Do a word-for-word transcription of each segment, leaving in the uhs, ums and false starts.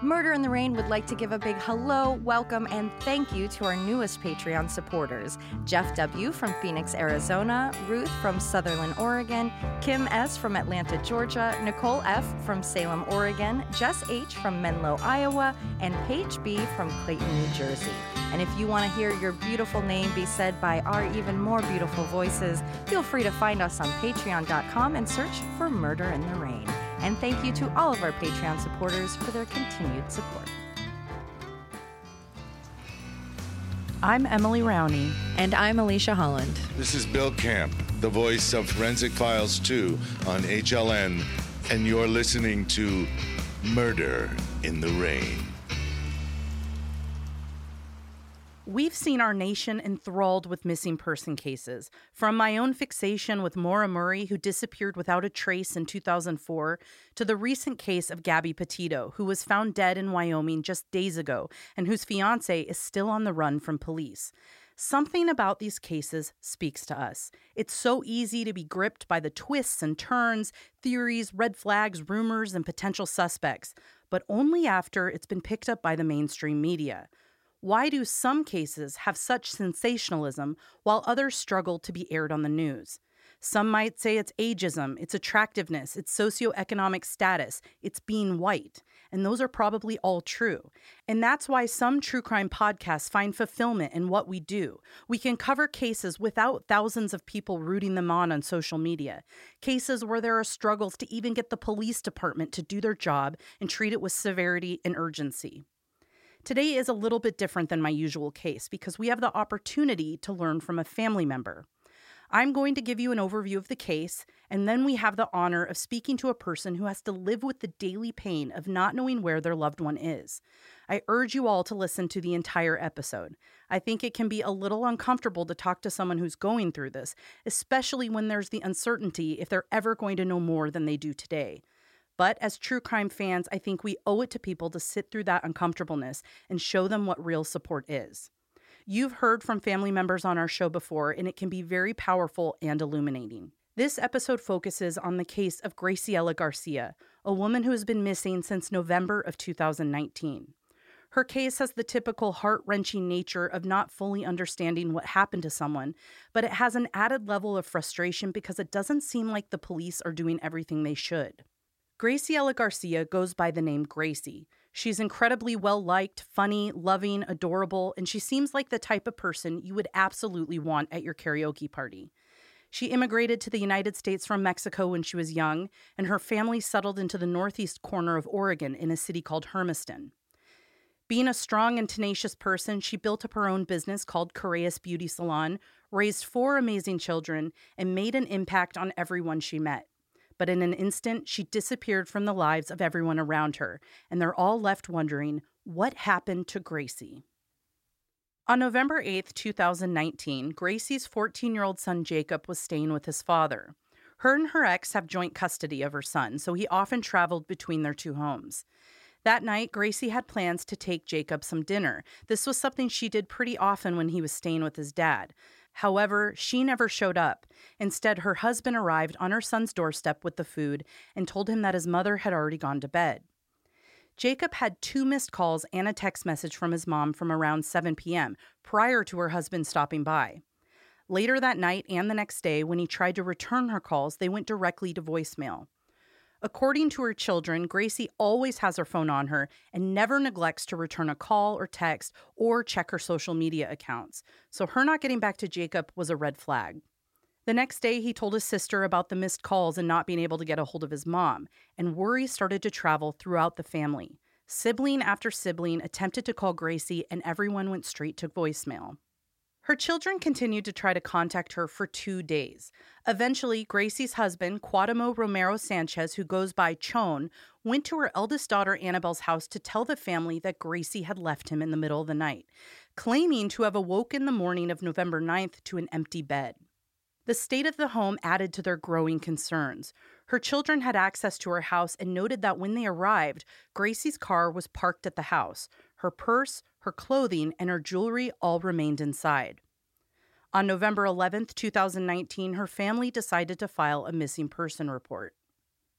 Murder in the Rain would like to give a big hello, welcome, and thank you to our newest Patreon supporters. Jeff W. from Phoenix, Arizona, Ruth from Sutherland, Oregon, Kim S. from Atlanta, Georgia, Nicole F. from Salem, Oregon, Jess H. from Menlo, Iowa, and Paige B. from Clayton, New Jersey. And if you want to hear your beautiful name be said by our even more beautiful voices, feel free to find us on patreon dot com and search for Murder in the Rain. And thank you to all of our Patreon supporters for their continued support. I'm Emily Rowney. And I'm Alicia Holland. This is Bill Camp, the voice of Forensic Files two on H L N, and you're listening to Murder in the Rain. We've seen our nation enthralled with missing person cases, from my own fixation with Maura Murray, who disappeared without a trace in two thousand four, to the recent case of Gabby Petito, who was found dead in Wyoming just days ago and whose fiance is still on the run from police. Something about these cases speaks to us. It's so easy to be gripped by the twists and turns, theories, red flags, rumors, and potential suspects, but only after it's been picked up by the mainstream media. Why do some cases have such sensationalism while others struggle to be aired on the news? Some might say it's ageism, it's attractiveness, it's socioeconomic status, it's being white. And those are probably all true. And that's why some true crime podcasts find fulfillment in what we do. We can cover cases without thousands of people rooting them on on social media. Cases where there are struggles to even get the police department to do their job and treat it with severity and urgency. Today is a little bit different than my usual case because we have the opportunity to learn from a family member. I'm going to give you an overview of the case, and then we have the honor of speaking to a person who has to live with the daily pain of not knowing where their loved one is. I urge you all to listen to the entire episode. I think it can be a little uncomfortable to talk to someone who's going through this, especially when there's the uncertainty if they're ever going to know more than they do today. But as true crime fans, I think we owe it to people to sit through that uncomfortableness and show them what real support is. You've heard from family members on our show before, and it can be very powerful and illuminating. This episode focuses on the case of Graciela Garcia, a woman who has been missing since November of two thousand nineteen. Her case has the typical heart-wrenching nature of not fully understanding what happened to someone, but it has an added level of frustration because it doesn't seem like the police are doing everything they should. Graciela Garcia goes by the name Gracie. She's incredibly well-liked, funny, loving, adorable, and she seems like the type of person you would absolutely want at your karaoke party. She immigrated to the United States from Mexico when she was young, and her family settled into the northeast corner of Oregon in a city called Hermiston. Being a strong and tenacious person, she built up her own business called Correas Beauty Salon, raised four amazing children, and made an impact on everyone she met. But in an instant, she disappeared from the lives of everyone around her, and they're all left wondering, what happened to Gracie? On November eighth, two thousand nineteen, Gracie's fourteen-year-old son Jacob was staying with his father. Her and her ex have joint custody of her son, so he often traveled between their two homes. That night, Gracie had plans to take Jacob some dinner. This was something she did pretty often when he was staying with his dad. However, she never showed up. Instead, her husband arrived on her son's doorstep with the food and told him that his mother had already gone to bed. Jacob had two missed calls and a text message from his mom from around seven p.m. prior to her husband stopping by. Later that night and the next day, when he tried to return her calls, they went directly to voicemail. According to her children, Gracie always has her phone on her and never neglects to return a call or text or check her social media accounts. So her not getting back to Jacob was a red flag. The next day, he told his sister about the missed calls and not being able to get a hold of his mom, and worry started to travel throughout the family. Sibling after sibling attempted to call Gracie, and everyone went straight to voicemail. Her children continued to try to contact her for two days. Eventually, Gracie's husband, Cuauhtemoc Romero Sanchez, who goes by Chon, went to her eldest daughter Annabelle's house to tell the family that Gracie had left him in the middle of the night, claiming to have awoken the morning of November ninth to an empty bed. The state of the home added to their growing concerns. Her children had access to her house and noted that when they arrived, Gracie's car was parked at the house. Her purse, her clothing, and her jewelry all remained inside. On November eleventh, two thousand nineteen, her family decided to file a missing person report.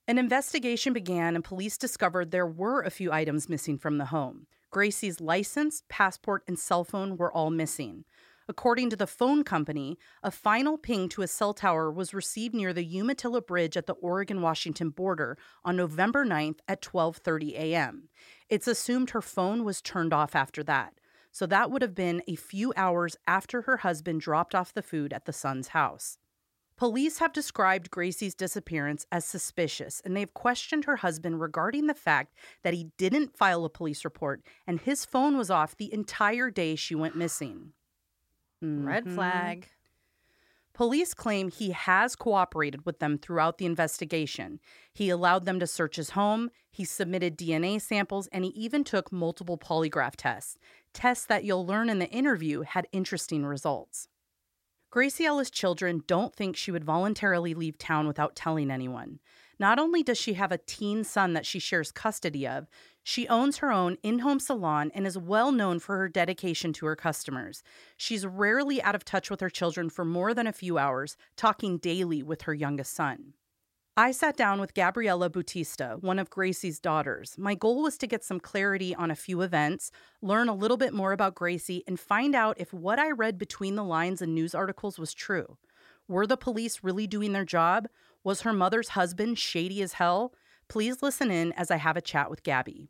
An investigation began and police discovered there were a few items missing from the home. Gracie's license, passport, and cell phone were all missing. According to the phone company, a final ping to a cell tower was received near the Umatilla Bridge at the Oregon-Washington border on November ninth at twelve thirty a.m. It's assumed her phone was turned off after that, so that would have been a few hours after her husband dropped off the food at the son's house. Police have described Gracie's disappearance as suspicious, and they've questioned her husband regarding the fact that he didn't file a police report and his phone was off the entire day she went missing. Mm-hmm. Red flag. Police claim he has cooperated with them throughout the investigation. He allowed them to search his home, he submitted D N A samples, and he even took multiple polygraph tests. Tests that you'll learn in the interview had interesting results. Gracie Ellis' children don't think she would voluntarily leave town without telling anyone. Not only does she have a teen son that she shares custody of, she owns her own in-home salon and is well known for her dedication to her customers. She's rarely out of touch with her children for more than a few hours, talking daily with her youngest son. I sat down with Gabriela Bautista, one of Gracie's daughters. My goal was to get some clarity on a few events, learn a little bit more about Gracie, and find out if what I read between the lines in news articles was true. Were the police really doing their job? Was her mother's husband shady as hell? Please listen in as I have a chat with Gabby.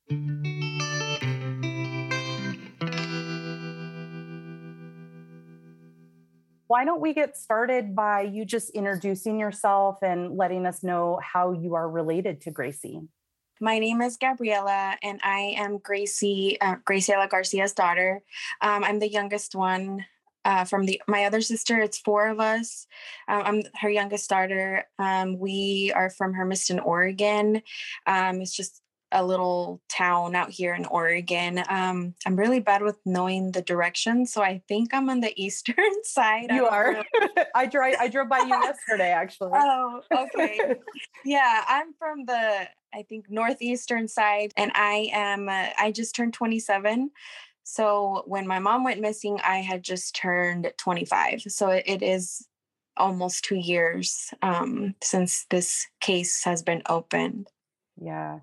Why don't we get started by you just introducing yourself and letting us know how you are related to Gracie? My name is Gabriela, and I am Gracie, uh, Graciela Garcia's daughter. Um, I'm the youngest one uh, from the my other sister. It's four of us. Um, I'm her youngest daughter. Um, we are from Hermiston, Oregon. Um, it's just a little town out here in Oregon. Um, I'm really bad with knowing the direction, so I think I'm on the eastern side. You are. I drove. I drove by you yesterday, actually. Oh, okay. Yeah, I'm from the I think northeastern side, and I am. Uh, I just turned twenty-seven. So when my mom went missing, I had just turned twenty-five. So it, it is almost two years um, since this case has been opened. Yeah.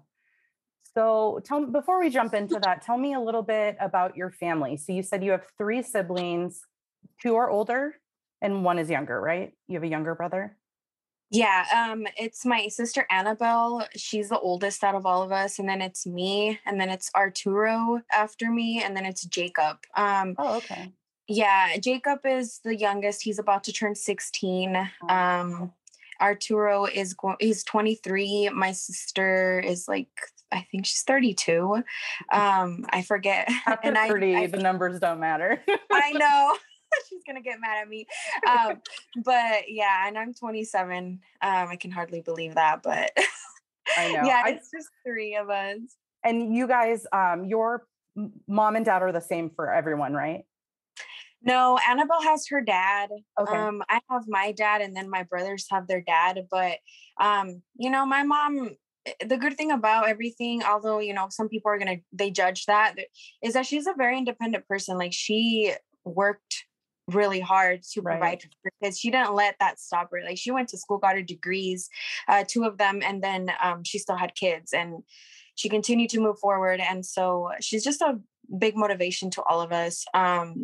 So tell before we jump into that, tell me a little bit about your family. So you said you have three siblings, two are older and one is younger, right? You have a younger brother? Yeah, um, it's my sister Annabelle. She's the oldest out of all of us. And then it's me, and then it's Arturo after me, and then it's Jacob. Um, oh, okay. Yeah, Jacob is the youngest. He's about to turn sixteen. Oh. Um, Arturo is going, he's twenty-three. My sister is like, I think she's thirty-two. Um, I forget. After and thirty, I, I, the numbers don't matter. I know. She's going to get mad at me. Um, but yeah, and I'm twenty-seven. Um, I can hardly believe that, but I know. Yeah, I, it's just three of us. And you guys, um, your mom and dad are the same for everyone, right? No, Annabelle has her dad. Okay. Um, I have my dad, and then my brothers have their dad. But, um, you know, my mom, the good thing about everything, although, you know, some people are going to, they judge that, is that she's a very independent person. Like, she worked really hard to Right. provide for her kids. She didn't let that stop her. Like, she went to school, got her degrees, uh, two of them, and then um, she still had kids, and she continued to move forward. And so she's just a big motivation to all of us. Um,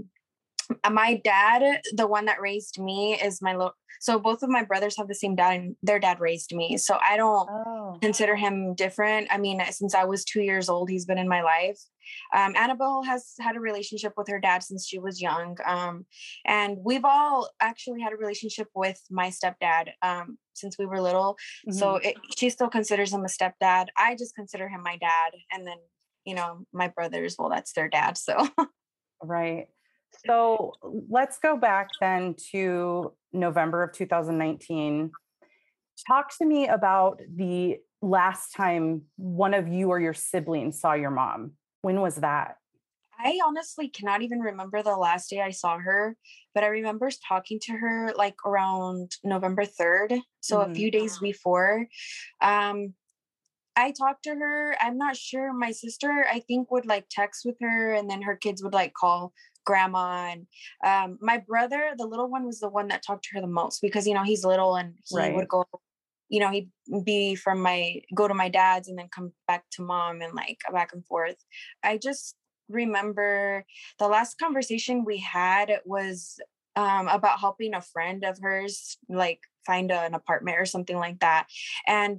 my dad, the one that raised me, is my little, so both of my brothers have the same dad, and their dad raised me. So I don't Oh. consider him different. I mean, since I was two years old, he's been in my life. Um, Annabelle has had a relationship with her dad since she was young. Um, and we've all actually had a relationship with my stepdad um, since we were little. Mm-hmm. So it, she still considers him a stepdad. I just consider him my dad. And then, you know, my brothers, well, that's their dad. So. Right. So let's go back then to November of two thousand nineteen. Talk to me about the last time one of you or your siblings saw your mom. When was that? I honestly cannot even remember the last day I saw her, but I remember talking to her like around November third. So Mm-hmm. a few days before. Um, I talked to her. I'm not sure. My sister, I think, would like text with her, and then her kids would like call grandma. And um, my brother, the little one, was the one that talked to her the most because, you know, he's little and he Right. would go you know, he'd be from my, go to my dad's and then come back to mom and like back and forth. I just remember the last conversation we had was um, about helping a friend of hers, like find a, an apartment or something like that. And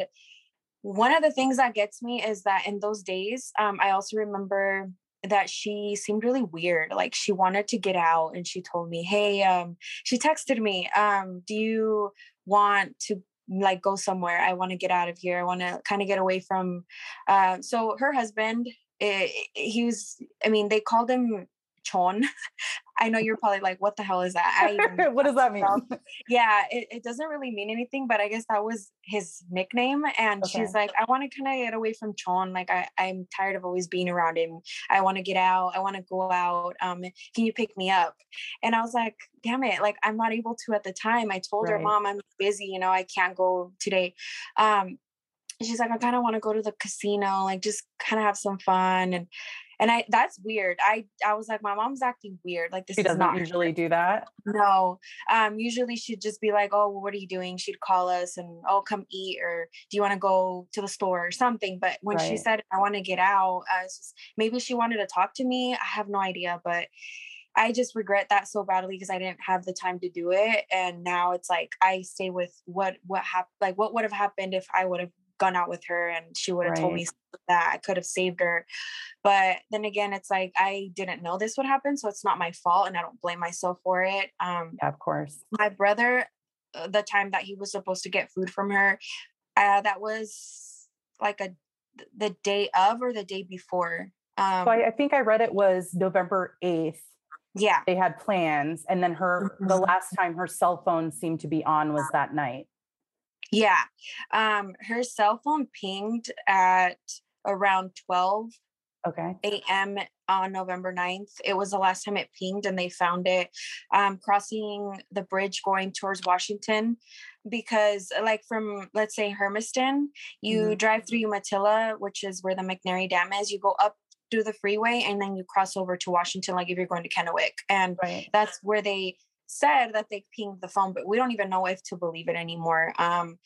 one of the things that gets me is that in those days, um, I also remember that she seemed really weird. Like she wanted to get out and she told me, hey, um, she texted me, um, do you want to like go somewhere? I want to get out of here. I want to kind of get away from, uh, so her husband, eh, he was, I mean, they called him Chon. I know you're probably like, what the hell is that? I even, what does that mean? Yeah, it, it doesn't really mean anything, but I guess that was his nickname. And Okay. she's like, I want to kind of get away from Chon. Like, I, I'm tired of always being around him. I want to get out. I want to go out. Um, can you pick me up? And I was like, damn it. Like, I'm not able to at the time. I told Right. her, Mom, I'm busy. You know, I can't go today. Um, and she's like, I kind of want to go to the casino, like just kind of have some fun. And and I, that's weird. I, I was like, my mom's acting weird. Like this She is doesn't not usually do that. No. Um, usually she'd just be like, oh, well, what are you doing? She'd call us and, oh, come eat, or do you want to go to the store or something? But when she Right. said, I want to get out, I was just, maybe she wanted to talk to me. I have no idea, but I just regret that so badly because I didn't have the time to do it. And now it's like, I stay with what, what happened, like what would have happened if I would have gone out with her and she would have told me Right. that I could have saved her. But then again, it's like, I didn't know this would happen. So it's not my fault and I don't blame myself for it. Um, Yeah, of course. my brother, uh, the time that he was supposed to get food from her, uh, that was like a, the day of or the day before. Um, So I, I think I read it was November eighth. yeah. They had plans. And then her, the Mhm. last time her cell phone seemed to be on was that night. Yeah. Um, her cell phone pinged at around twelve Okay. a.m. on November ninth. It was the last time it pinged and they found it um, crossing the bridge going towards Washington. Because like from, let's say Hermiston, you Mhm. drive through Umatilla, which is where the McNary Dam is. You go up through the freeway and then you cross over to Washington, like if you're going to Kennewick. And Right. that's where they said that they pinged the phone, but we don't even know if to believe it anymore. Um,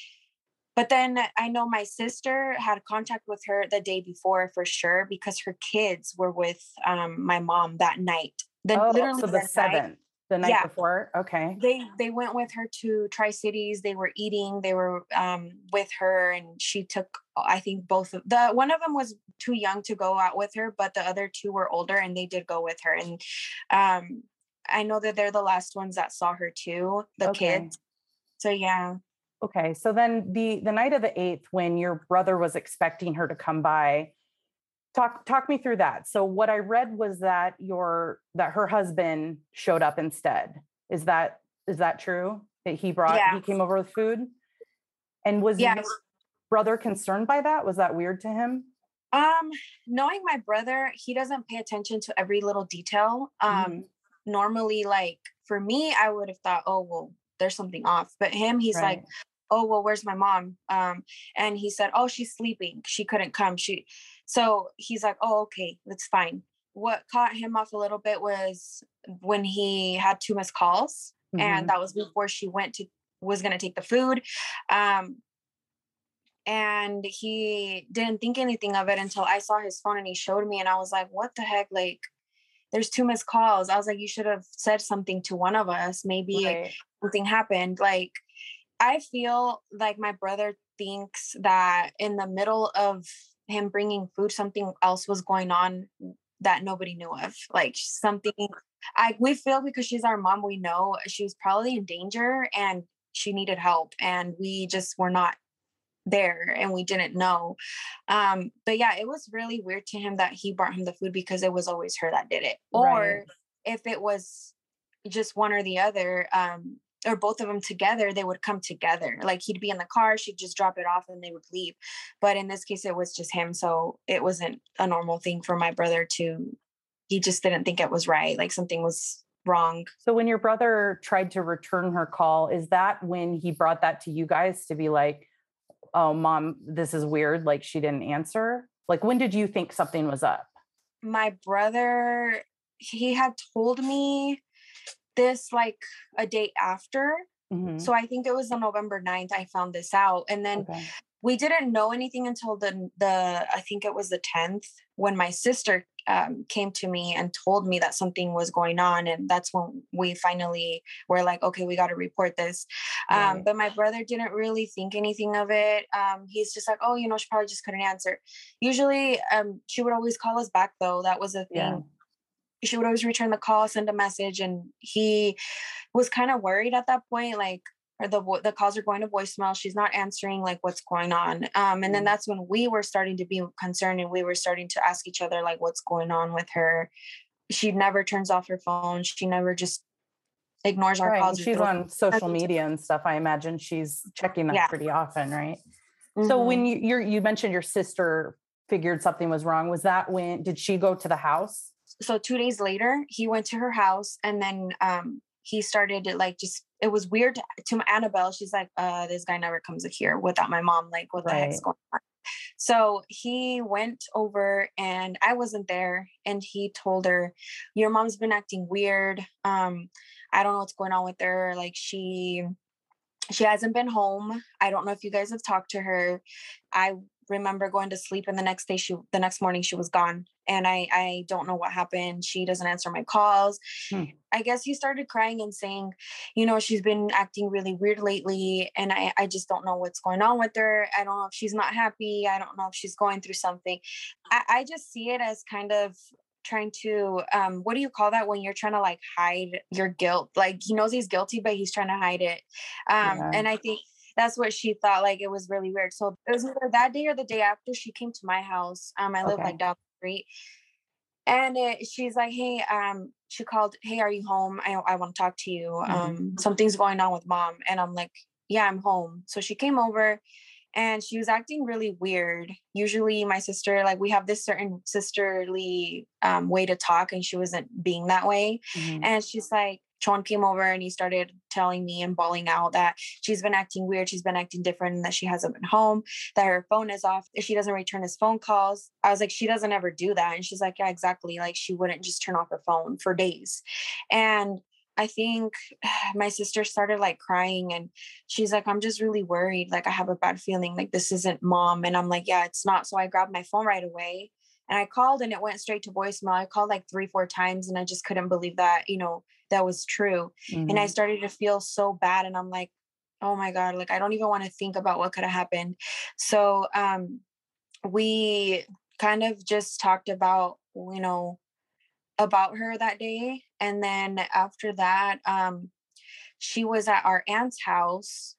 But then I know my sister had contact with her the day before for sure because her kids were with um, my mom that night. Then Oh, literally so the the night, seventh, the night yeah, before. Okay. they they went with her to Tri-Cities. They were eating. They were um, with her, and she took. I think both of the one of them was too young to go out with her, but the other two were older, and they did go with her. And um, I know that they're the last ones that saw her too, the Okay. kids. So yeah. Okay. So then the the night of the eighth, when your brother was expecting her to come by, talk talk me through that. So what I read was that your that her husband showed up instead. Is that is that true? That he brought Yeah. he came over with food? And was Yeah. your brother concerned by that? Was that weird to him? Um, knowing my brother, he doesn't pay attention to every little detail. Um, Mhm. normally, like for me, I would have thought, oh, well, there's something off. But him, he's like, Right. oh, well, where's my mom? Um, and he said, oh, she's sleeping. She couldn't come. She, so he's like, oh, okay, that's fine. What caught him off a little bit was when he had two missed calls, and Mhm. that was before she went to was going to take the food. Um, and he didn't think anything of it until I saw his phone and he showed me, and I was like, what the heck? Like, there's two missed calls. I was like, you should have said something to one of us. Maybe Right. something happened. Like, I feel like my brother thinks that in the middle of him bringing food, something else was going on that nobody knew of. Like something, I we feel because she's our mom, we know she was probably in danger and she needed help, and we just were not there and we didn't know. Um, but yeah, it was really weird to him that he brought him the food because it was always her that did it. Right. Or if it was just one or the other, um, or both of them together, they would come together. Like he'd be in the car, she'd just drop it off and they would leave. But in this case, it was just him. So it wasn't a normal thing for my brother to, he just didn't think it was right. Like something was wrong. So when your brother tried to return her call, is that when he brought that to you guys to be like, oh, mom, this is weird, like she didn't answer? Like, when did you think something was up? My brother, he had told me this like a day after. Mm-hmm. So I think it was on November ninth, I found this out. And then Okay. we didn't know anything until the, the, I think it was the tenth, when my sister um, came to me and told me that something was going on. And that's when we finally were like, okay, we got to report this. Um, Right. But my brother didn't really think anything of it. Um, he's just like, oh, you know, she probably just couldn't answer. Usually um, she would always call us back though. That was a thing. Yeah. She would always return the call, send a message. And he was kind of worried at that point, like, or the vo- the calls are going to voicemail. She's not answering, like, what's going on. Um, and then Mm. that's when we were starting to be concerned, and we were starting to ask each other, like, what's going on with her? She never turns off her phone. She never just ignores our Right. calls. And she's on social media and stuff. I imagine she's checking that Yeah. pretty often, right? So Mhm. when you you're, you mentioned your sister figured something was wrong, was that when did she go to the house? So two days later, he went to her house, and then um, he started to, like, just, it was weird to Annabelle. She's like, uh, this guy never comes here without my mom. Like, what the heck's Right. going on? So he went over, and I wasn't there. And he told her, your mom's been acting weird. Um, I don't know what's going on with her. Like, she, she hasn't been home. I don't know if you guys have talked to her. I remember going to sleep, and the next day she the next morning she was gone, and I I don't know what happened. She doesn't answer my calls. Hmm. I guess he started crying and saying, you know, she's been acting really weird lately, and I I just don't know what's going on with her. I don't know if she's not happy. I don't know if she's going through something. I, I just see it as kind of trying to um what do you call that when you're trying to, like, hide your guilt? Like, he knows he's guilty, but he's trying to hide it. um Yeah. and I think that's what she thought. Like, it was really weird. So it was either that day or the day after she came to my house. um I live Okay. like down the street, and it, she's like, hey, um she called, hey, are you home? i, I want to talk to you. Mhm. Um something's going on with mom. And I'm like, yeah, I'm home. So she came over, and she was acting really weird. Usually my sister, like, we have this certain sisterly um, way to talk, and she wasn't being that way. Mhm. And she's like, Chon came over, and he started telling me and bawling out that she's been acting weird. She's been acting different, and that she hasn't been home, that her phone is off, if she doesn't return his phone calls. I was like, she doesn't ever do that. And she's like, yeah, exactly. Like, she wouldn't just turn off her phone for days. And I think my sister started, like, crying, and she's like, I'm just really worried. Like, I have a bad feeling, like, this isn't mom. And I'm like, yeah, it's not. So I grabbed my phone right away, and I called, and it went straight to voicemail. I called like three, four times, and I just couldn't believe that, you know, that was true. Mhm. And I started to feel so bad. And I'm like, oh my God, like, I don't even want to think about what could have happened. So um, we kind of just talked about, you know, about her that day. And then after that, um, she was at our aunt's house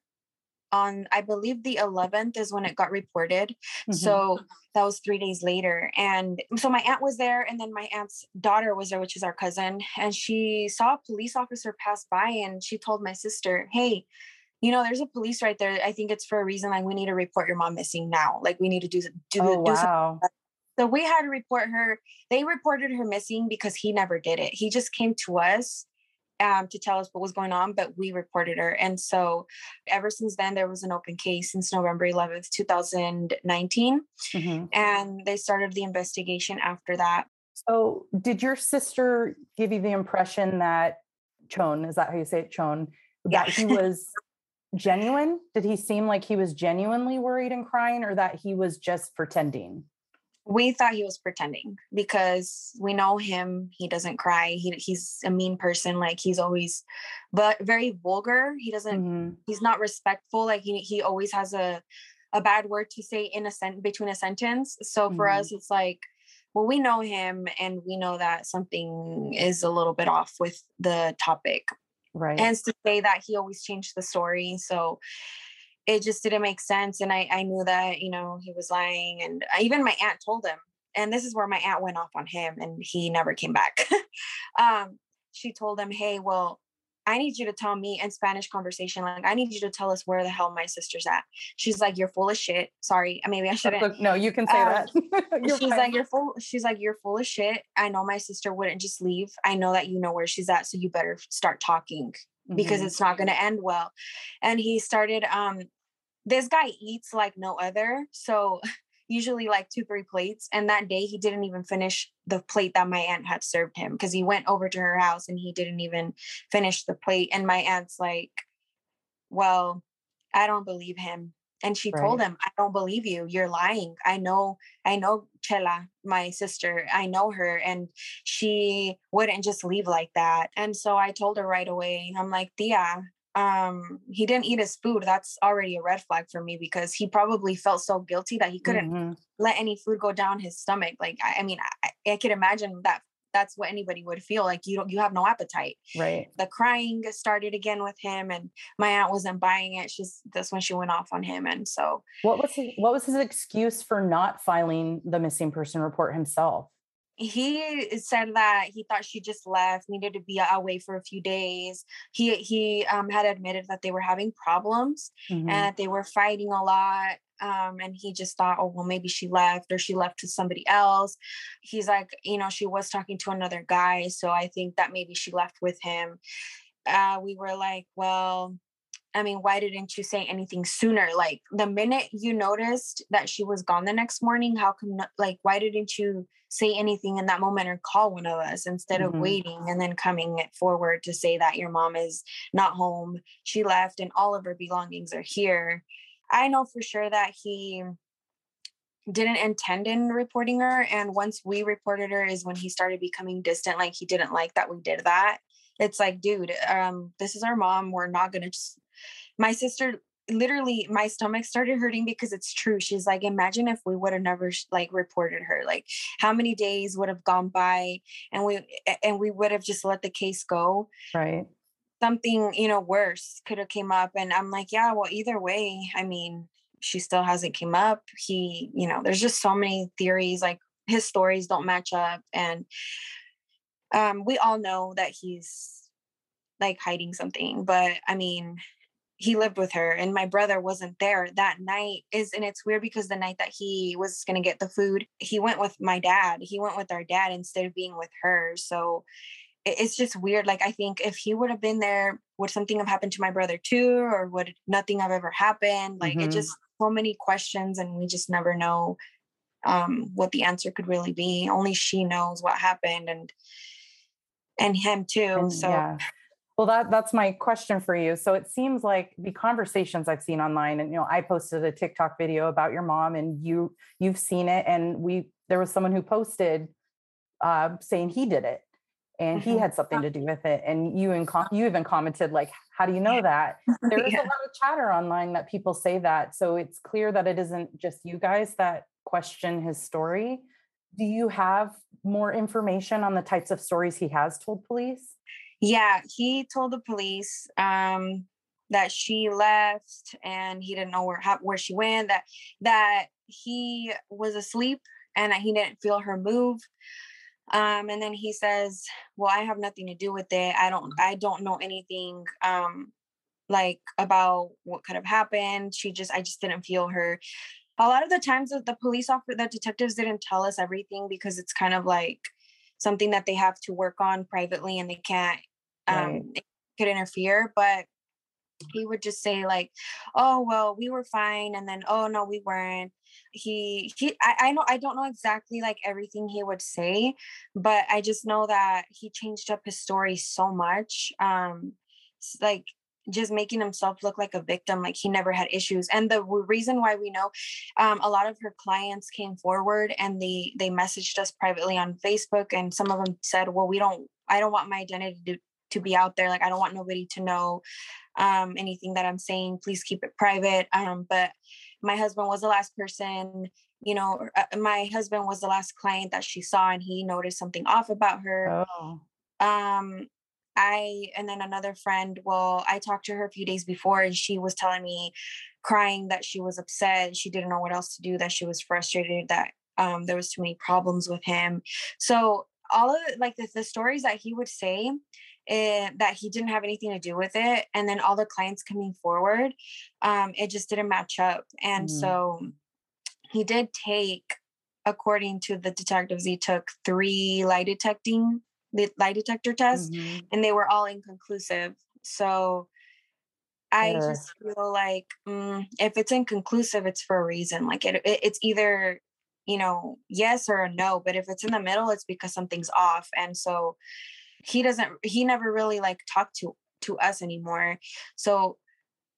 on, I believe the eleventh is when it got reported. Mhm. So that was three days later. And so my aunt was there, and then my aunt's daughter was there, which is our cousin. And she saw a police officer pass by, and she told my sister, hey, you know, there's a police right there. I think it's for a reason. Like, we need to report your mom missing now. Like, we need to do, do, Oh, do something. wow. So we had to report her. They reported her missing because he never did it. He just came to us um, to tell us what was going on, but we reported her. And so ever since then, there was an open case since November eleventh, twenty nineteen. Mhm. And they started the investigation after that. So did your sister give you the impression that Chon, is that how you say it, Chon, that Yeah. he was genuine? Did he seem like he was genuinely worried and crying, or that he was just pretending? We thought he was pretending because we know him. He doesn't cry. He he's a mean person. Like, he's always, but very vulgar. He doesn't, Mhm. he's not respectful. Like, he, he always has a, a bad word to say in a sent between a sentence. So for Mhm. us, it's like, well, we know him, and we know that something is a little bit off with the topic. Right. And to say that he always changed the story. So it just didn't make sense. And I, I knew that, you know, he was lying. And even my aunt told him, and this is where my aunt went off on him, and he never came back. um, she told him, hey, well, I need you to tell me in Spanish conversation. Like, I need you to tell us where the hell my sister's at. She's like, you're full of shit. Sorry. Maybe I shouldn't. No, you can say Um, that. You're she's fine. like, you're full. She's like, you're full of shit. I know my sister wouldn't just leave. I know that you know where she's at. So you better start talking, because Mhm. it's not going to end well. And he started, um, this guy eats like no other. So usually like two, three plates. And that day he didn't even finish the plate that my aunt had served him, because he went over to her house and he didn't even finish the plate. And my aunt's like, well, I don't believe him. And she told Right. him, I don't believe you. You're lying. I know, I know Chela, my sister. I know her, and she wouldn't just leave like that. And so I told her right away, I'm like, Tia, um, he didn't eat his food. That's already a red flag for me, because he probably felt so guilty that he couldn't hmm let any food go down his stomach. Like, I, I mean, I, I could imagine that that's what anybody would feel like. You don't, you have no appetite. Right. The crying started again with him, and my aunt wasn't buying it. She's, that's when she went off on him. And so What was his, what was his excuse for not filing the missing person report himself? he said that he thought she just left, needed to be away for a few days. He he um, had admitted that they were having problems hmm and that they were fighting a lot. Um, and he just thought, oh, well, maybe she left, or she left to somebody else. He's like, you know, she was talking to another guy, so I think that maybe she left with him. Uh, we were like, well, I mean, why didn't you say anything sooner? Like, the minute you noticed that she was gone the next morning, how come, not, like, why didn't you say anything in that moment or call one of us instead of hmm waiting and then coming forward to say that your mom is not home? She left and all of her belongings are here. I know for sure that he didn't intend in reporting her. And once we reported her is when he started becoming distant. Like, he didn't like that we did that. It's like, dude, um, this is our mom. We're not going to just, my sister, literally my stomach started hurting because it's true. She's like, imagine if we would have never like reported her, like how many days would have gone by, and we, and we would have just let the case go. Right. Something, you know, worse could have came up. And I'm like, yeah, well, either way, I mean, she still hasn't came up. He, you know, there's just so many theories, like his stories don't match up. And um, we all know that he's like hiding something, but I mean, he lived with her, and my brother wasn't there that night. Is and it's weird because the night that he was going to get the food, he went with my dad. He went with our dad instead of being with her. So it, it's just weird. Like, I think if he would have been there, would something have happened to my brother too, or would nothing have ever happened? Like, it hmm just so many questions, and we just never know um, what the answer could really be. Only she knows what happened, and and him too. And So yeah. Well, that that's my question for you. So it seems like the conversations I've seen online, and you know, I posted a TikTok video about your mom, and you you've seen it, and we there was someone who posted uh, saying he did it, and he mhm. had something to do with it, and you and com- you even commented like, "How do you know that?" There is a Yeah. lot of chatter online that people say that, so it's clear that it isn't just you guys that question his story. Do you have more information on the types of stories he has told police? Yeah, he told the police um, that she left and he didn't know where how, where she went. That that he was asleep and that he didn't feel her move. Um, and then he says, "Well, I have nothing to do with it. I don't. I don't know anything um, like about what could have happened. She just. I just didn't feel her." A lot of the times, the the police officer, the detectives didn't tell us everything because it's kind of like something that they have to work on privately, and they can't Right. um it could interfere. But he would just say like, oh well, we were fine, and then oh no, we weren't. He he I, I know I don't know exactly like everything he would say, but I just know that he changed up his story so much. Um s- like, just making himself look like a victim, like he never had issues. And the w- reason why we know, um, a lot of her clients came forward and they they messaged us privately on Facebook, and some of them said, well, we don't I don't want my identity to, to be out there. Like, I don't want nobody to know um, anything that I'm saying. Please keep it private. Um, but my husband was the last person, you know, uh, my husband was the last client that she saw, and he noticed something off about her. Oh. Um, I, and then another friend, well, I talked to her a few days before, and she was telling me, crying, that she was upset. She didn't know what else to do, that she was frustrated, that um, there was too many problems with him. So all of the, like the, the stories that he would say, and that he didn't have anything to do with it, and then all the clients coming forward, um, it just didn't match up. And Mhm. so he did take, according to the detectives, he took three lie detecting the lie detector tests, Mhm. and they were all inconclusive. So I Sure. just feel like, mm, if it's inconclusive, it's for a reason. Like, it, it it's either, you know, yes or a no. But if it's in the middle, it's because something's off. And so he doesn't he never really like talked to to us anymore. So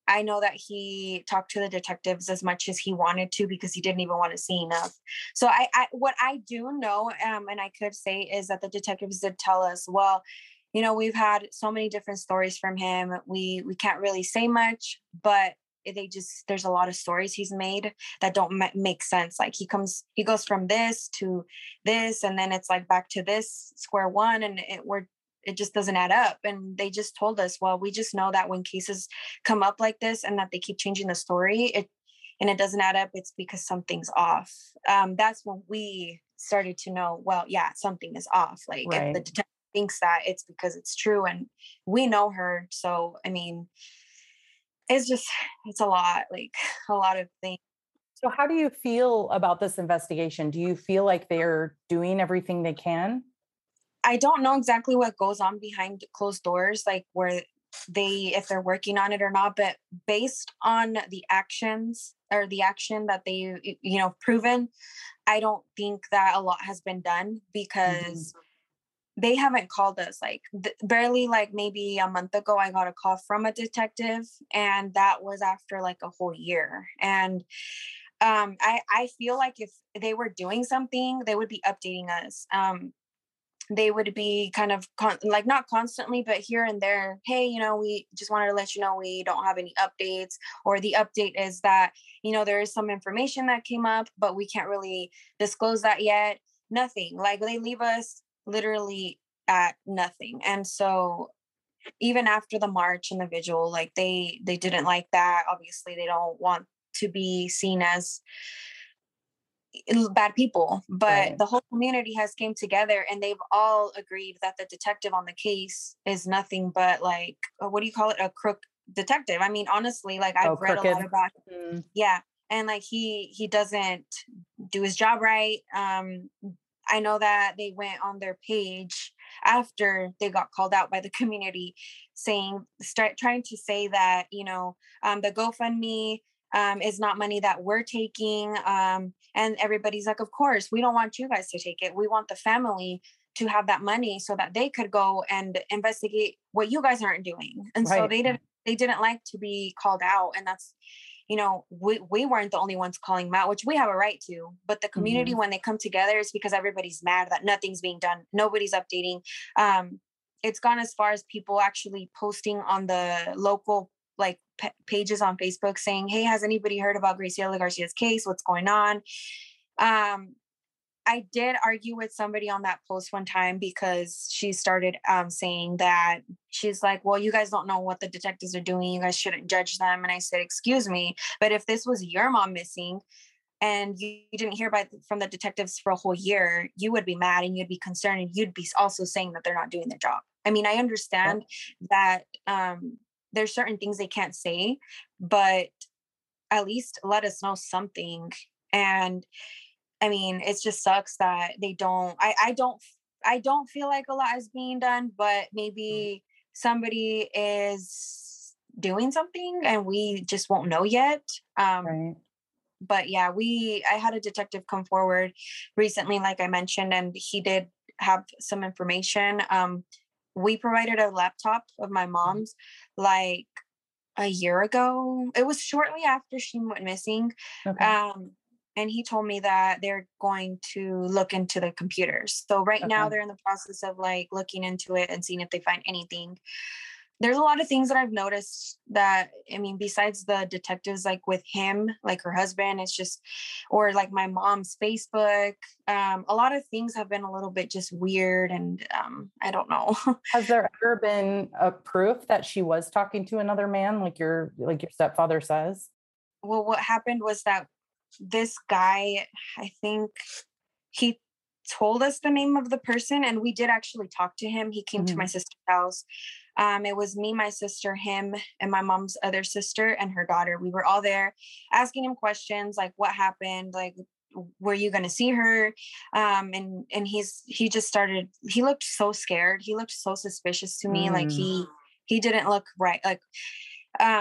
I know that he talked to the detectives as much as he wanted to because he didn't even want to see enough. So I, I what I do know, um, and I could say, is that the detectives did tell us, well, you know, we've had so many different stories from him. We we can't really say much, but they just, there's a lot of stories he's made that don't ma- make sense. Like he comes, he goes from this to this, and then it's like back to this square one, and it we're it just doesn't add up. And they just told us, well, we just know that when cases come up like this and that they keep changing the story, it and it doesn't add up, it's because something's off. Um, that's when we started to know, well, yeah, something is off. Like if Right. the detective thinks that, it's because it's true, and we know her. So I mean, it's just, it's a lot, like a lot of things. So how do you feel about this investigation? Do you feel like they're doing everything they can? I don't know exactly what goes on behind closed doors, like where they, if they're working on it or not, but based on the actions or the action that they, you know, proven, I don't think that a lot has been done because mm-hmm. they haven't called us. Like th- barely, like maybe a month ago, I got a call from a detective, and that was after like a whole year. And um, I, I feel like if they were doing something, they would be updating us. Um, they would be kind of con- like not constantly, but here and there. Hey, you know, we just wanted to let you know we don't have any updates, or the update is that, you know, there is some information that came up, but we can't really disclose that yet. Nothing. Like they leave us literally at nothing. And so even after the march and the vigil, like they they didn't like that. Obviously, they don't want to be seen as bad people, but right. The whole community has came together and they've all agreed that the detective on the case is nothing but like, what do you call it? A crook detective. I mean, honestly, like I've oh, read crooked. a lot about, mm. yeah. And like, he, he doesn't do his job right. Um, I know that they went on their page after they got called out by the community saying, start trying to say that, you know, um, the GoFundMe um, is not money that we're taking. Um, and everybody's like, of course, we don't want you guys to take it. We want the family to have that money so that they could go and investigate what you guys aren't doing. And right. so they didn't, they didn't like to be called out. And that's, you know, we, we weren't the only ones calling them out, which we have a right to, but the community, mm-hmm. when they come together, it's because everybody's mad that nothing's being done. Nobody's updating. Um, it's gone as far as people actually posting on the local like p- pages on Facebook saying, hey, has anybody heard about Graciela Garcia's case? What's going on? Um, I did argue with somebody on that post one time because she started um, saying that she's like, well, you guys don't know what the detectives are doing. You guys shouldn't judge them. And I said, excuse me, but if this was your mom missing and you, you didn't hear by, from the detectives for a whole year, you would be mad and you'd be concerned and you'd be also saying that they're not doing their job. I mean, I understand yeah. that um, there's certain things they can't say, but at least let us know something. And I mean, it just sucks that they don't, I, I don't, I don't feel like a lot is being done, but maybe somebody is doing something and we just won't know yet. Um, right. But yeah, we, I had a detective come forward recently, like I mentioned, and he did have some information. Um, we provided a laptop of my mom's like a year ago. It was shortly after she went missing. Okay. Um, And he told me that they're going to look into the computers. So right okay. now they're in the process of like looking into it and seeing if they find anything. There's a lot of things that I've noticed that, I mean, besides the detectives, like with him, like her husband, it's just, or like my mom's Facebook, um, a lot of things have been a little bit just weird. And um, I don't know. Has there ever been a proof that she was talking to another man, like your, like your stepfather says? Well, what happened was that this guy, I think he told us the name of the person and we did actually talk to him. He came mm-hmm. to my sister's house. Um, it was me, my sister, him, and my mom's other sister and her daughter. We were all there asking him questions like what happened, like were you going to see her? Um, and and he's he just started. He looked so scared. He looked so suspicious to me. Mm. Like he he didn't look right. Like um,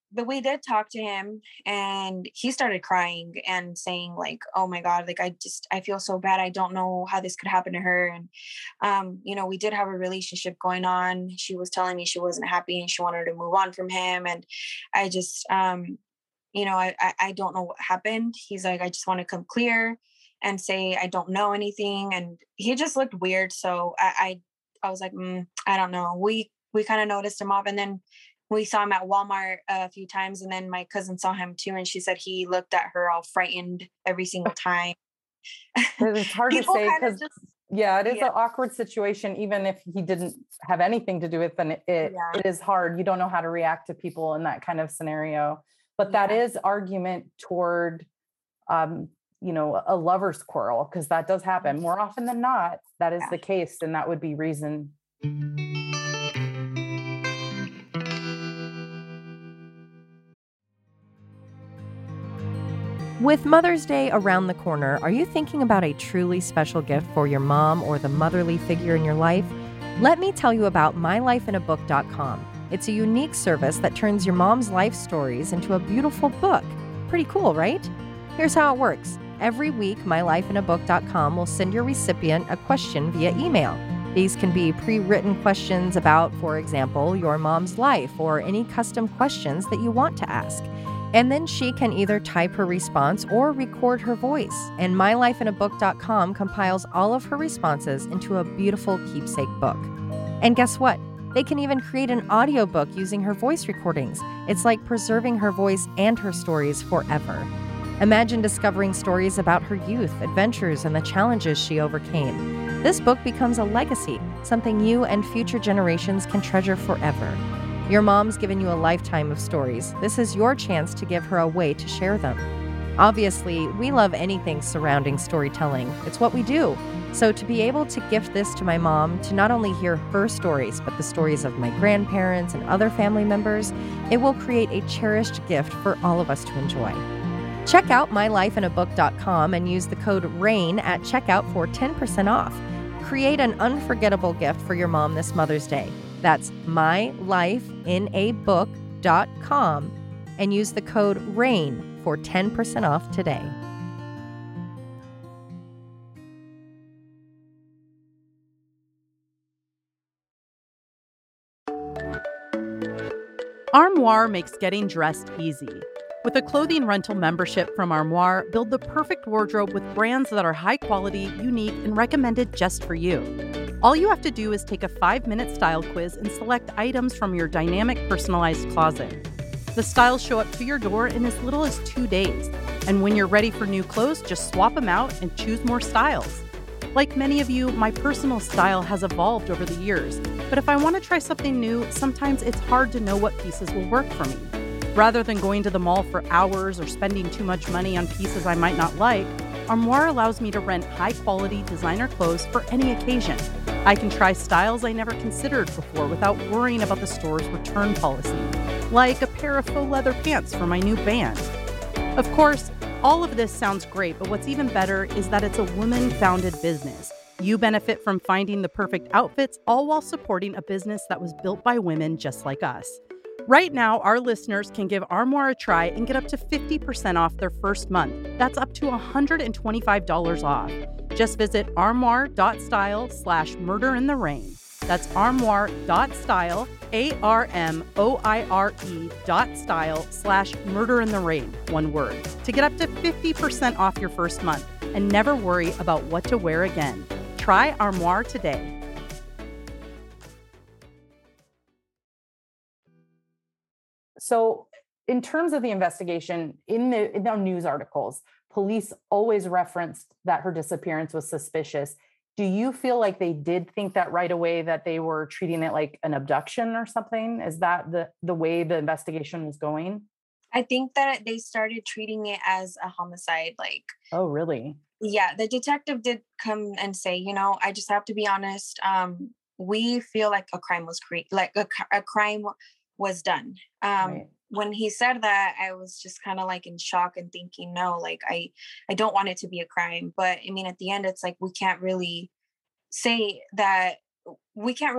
but we did talk to him, and he started crying and saying like, oh my God, like I just I feel so bad. I don't know how this could happen to her. And um, you know, we did have a relationship going on. She was telling me she wasn't happy and she wanted to move on from him. And I just um, you know, I I, I don't know what happened. He's like, I just want to come clear and say I don't know anything. And he just looked weird. So I I, I was like, mm, I don't know. We we kind of noticed him off, and then we saw him at Walmart a few times, and then my cousin saw him too, and she said he looked at her all frightened every single time. It's hard to People say kind of because, just, yeah, it is yeah, an awkward situation. Even if he didn't have anything to do with it, it, yeah, it is hard. You don't know how to react to people in that kind of scenario. But that yeah, is argument toward, um, you know, a lover's quarrel, because that does happen more often than not. That is yeah. the case, and that would be reason. With Mother's Day around the corner, are you thinking about a truly special gift for your mom or the motherly figure in your life? Let me tell you about my life in a book dot com. It's a unique service that turns your mom's life stories into a beautiful book. Pretty cool, right? Here's how it works. Every week, my life in a book dot com will send your recipient a question via email. These can be pre-written questions about, for example, your mom's life or any custom questions that you want to ask. And then she can either type her response or record her voice. And my life in a book dot com compiles all of her responses into a beautiful keepsake book. And guess what? They can even create an audiobook using her voice recordings. It's like preserving her voice and her stories forever. Imagine discovering stories about her youth, adventures, and the challenges she overcame. This book becomes a legacy, something you and future generations can treasure forever. Your mom's given you a lifetime of stories. This is your chance to give her a way to share them. Obviously, we love anything surrounding storytelling. It's what we do. So to be able to gift this to my mom, to not only hear her stories, but the stories of my grandparents and other family members, it will create a cherished gift for all of us to enjoy. Check out my life in a book dot com and use the code RAIN at checkout for ten percent off. Create an unforgettable gift for your mom this Mother's Day. That's my life in a book dot com and use the code RAIN for ten percent off today. Armoire makes getting dressed easy. With a clothing rental membership from Armoire, build the perfect wardrobe with brands that are high quality, unique, and recommended just for you. All you have to do is take a five-minute style quiz and select items from your dynamic, personalized closet. The styles show up to your door in as little as two days. And when you're ready for new clothes, just swap them out and choose more styles. Like many of you, my personal style has evolved over the years. But if I want to try something new, sometimes it's hard to know what pieces will work for me. Rather than going to the mall for hours or spending too much money on pieces I might not like, Armoire allows me to rent high-quality designer clothes for any occasion. I can try styles I never considered before without worrying about the store's return policy, like a pair of faux leather pants for my new band. Of course, all of this sounds great, but what's even better is that it's a woman-founded business. You benefit from finding the perfect outfits, all while supporting a business that was built by women just like us. Right now, our listeners can give Armoire a try and get up to fifty percent off their first month. That's up to one hundred twenty-five dollars off. Just visit armoire.style slash murder in the rain. That's armoire.style, A R M O I R E dot style slash murder in the rain, one word, to get up to fifty percent off your first month and never worry about what to wear again. Try Armoire today. So in terms of the investigation, in the, in the news articles, police always referenced that her disappearance was suspicious. Do you feel like they did think that right away, that they were treating it like an abduction or something? Is that the, the way the investigation was going? I think that they started treating it as a homicide. Like, oh, really? Yeah, the detective did come and say, you know, I just have to be honest. Um, we feel like a crime was created, like a, a crime was done. Um, Right. When he said that, I was just kind of like in shock and thinking, no, like I, I don't want it to be a crime. But I mean, at the end, it's like we can't really say that we can't really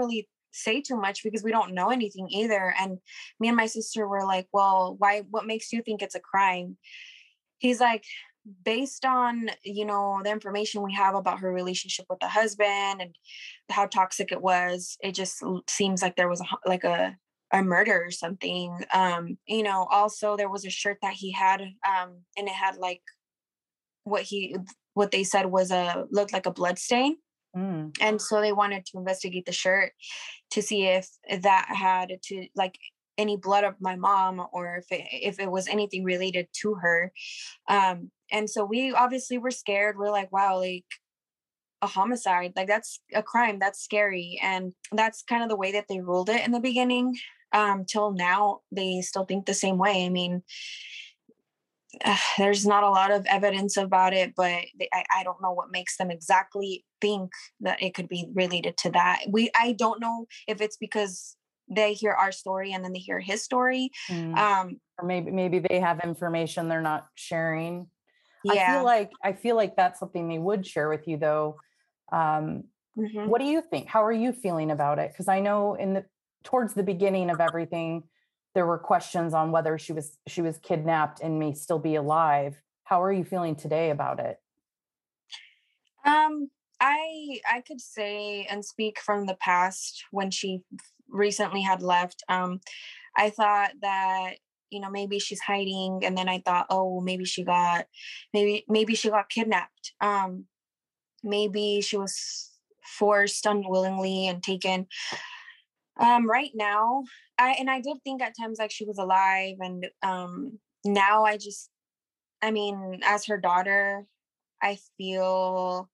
say too much because we don't know anything either. And me and my sister were like, well, why, what makes you think it's a crime? He's like, based on, you know, the information we have about her relationship with the husband and how toxic it was, it just seems like there was a, like a, a murder or something. Um, you know, also there was a shirt that he had, um, and it had like what he, what they said was a, looked like a blood stain. Mm. And so they wanted to investigate the shirt to see if that had to like any blood of my mom, or if it, if it was anything related to her. Um, and so we obviously were scared. We're like, wow, like a homicide, like that's a crime. That's scary. And that's kind of the way that they ruled it in the beginning. Um, till now, they still think the same way. I mean, uh, there's not a lot of evidence about it, but they, I, I don't know what makes them exactly think that it could be related to that. We, I don't know if it's because they hear our story and then they hear his story. Mm. Um, or maybe, maybe they have information they're not sharing. Yeah. I feel like, I feel like that's something they would share with you though. Um, mm-hmm. What do you think? How are you feeling about it? Cause I know in the, towards the beginning of everything, there were questions on whether she was, she was kidnapped and may still be alive. How are you feeling today about it? Um, I, I could say and speak from the past when she recently had left. Um, I thought that, you know, maybe she's hiding. And then I thought, oh, maybe she got, maybe, maybe she got kidnapped. Um, maybe she was forced unwillingly and taken. Um, right now, I, and I did think at times like she was alive. And um, now I just, I mean, as her daughter, I feel,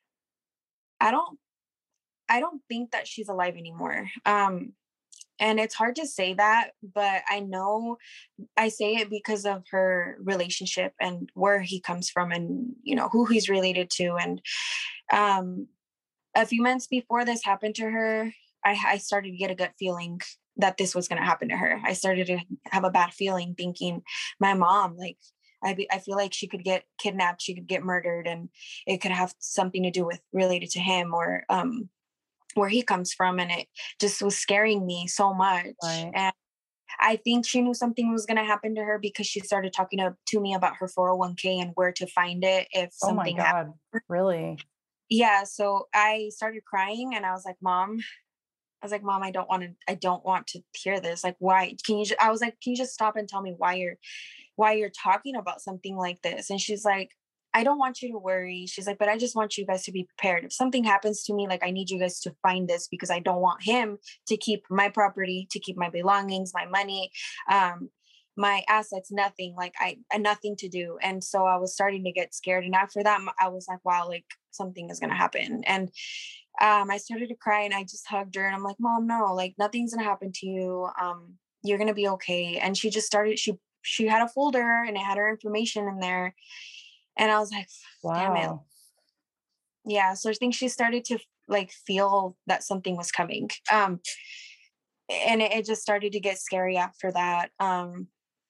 I don't, I don't think that she's alive anymore. Um, and it's hard to say that, but I know I say it because of her relationship and where he comes from and, you know, who he's related to. And um, a few months before this happened to her, I, I started to get a gut feeling that this was going to happen to her. I started to have a bad feeling thinking my mom, like, I, be, I feel like she could get kidnapped, she could get murdered, and it could have something to do with related to him or um, where he comes from. And it just was scaring me so much. Right. And I think she knew something was going to happen to her because she started talking to, to me about her four oh one k and where to find it if oh something my God, happened. Really? Yeah. So I started crying and I was like, Mom, I was like, Mom, I don't want to, I don't want to hear this. Like, why can you, just, I was like, can you just stop and tell me why you're, why you're talking about something like this? And she's like, I don't want you to worry. She's like, but I just want you guys to be prepared. If something happens to me, like, I need you guys to find this because I don't want him to keep my property, to keep my belongings, my money, um, my assets, nothing, like I, I nothing to do. And so I was starting to get scared. And after that, I was like, wow, like something is going to happen. And um, I started to cry and I just hugged her and I'm like, Mom, no, like nothing's going to happen to you. Um, you're going to be okay. And she just started, she, she had a folder and it had her information in there. And I was like, damn wow. it. Yeah. So I think she started to like feel that something was coming. Um, and it, it just started to get scary after that. Um,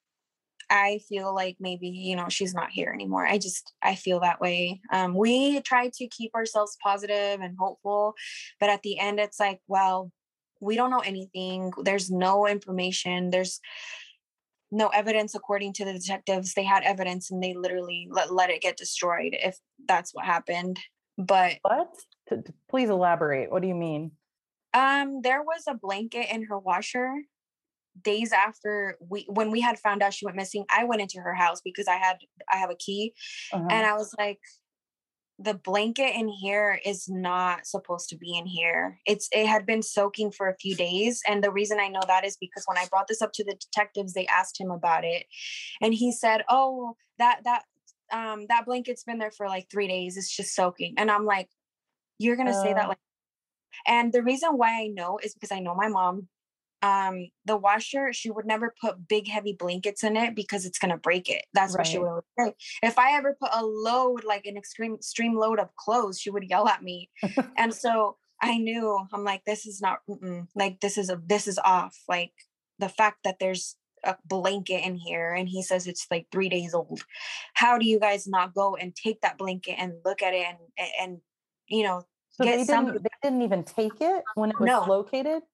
I feel like maybe, you know, she's not here anymore. I just, I feel that way. Um, we try to keep ourselves positive and hopeful, but at the end it's like, well, we don't know anything. There's no information. There's no evidence. According to the detectives, they had evidence and they literally let, let it get destroyed if that's what happened. But what? Please elaborate. What do you mean? Um, there was a blanket in her washer days after we, when we had found out she went missing. I went into her house because I had, I have a key. Uh-huh. And I was like, the blanket in here is not supposed to be in here. It's, it had been soaking for a few days. And the reason I know that is because when I brought this up to the detectives, they asked him about it. And he said, oh, that, that, um, that blanket's been there for like three days. It's just soaking. And I'm like, you're going to uh... say that like, and the reason why I know is because I know my mom, um, the washer, she would never put big, heavy blankets in it because it's going to break it. That's right. What she would say. If I ever put a load, like an extreme, extreme load of clothes, she would yell at me. And so I knew, I'm like, this is not, mm-mm. like, this is a, this is off. Like the fact that there's a blanket in here and he says it's like three days old. How do you guys not go and take that blanket and look at it and, and, you know, so get they some, didn't, they didn't even take it when it was no. located?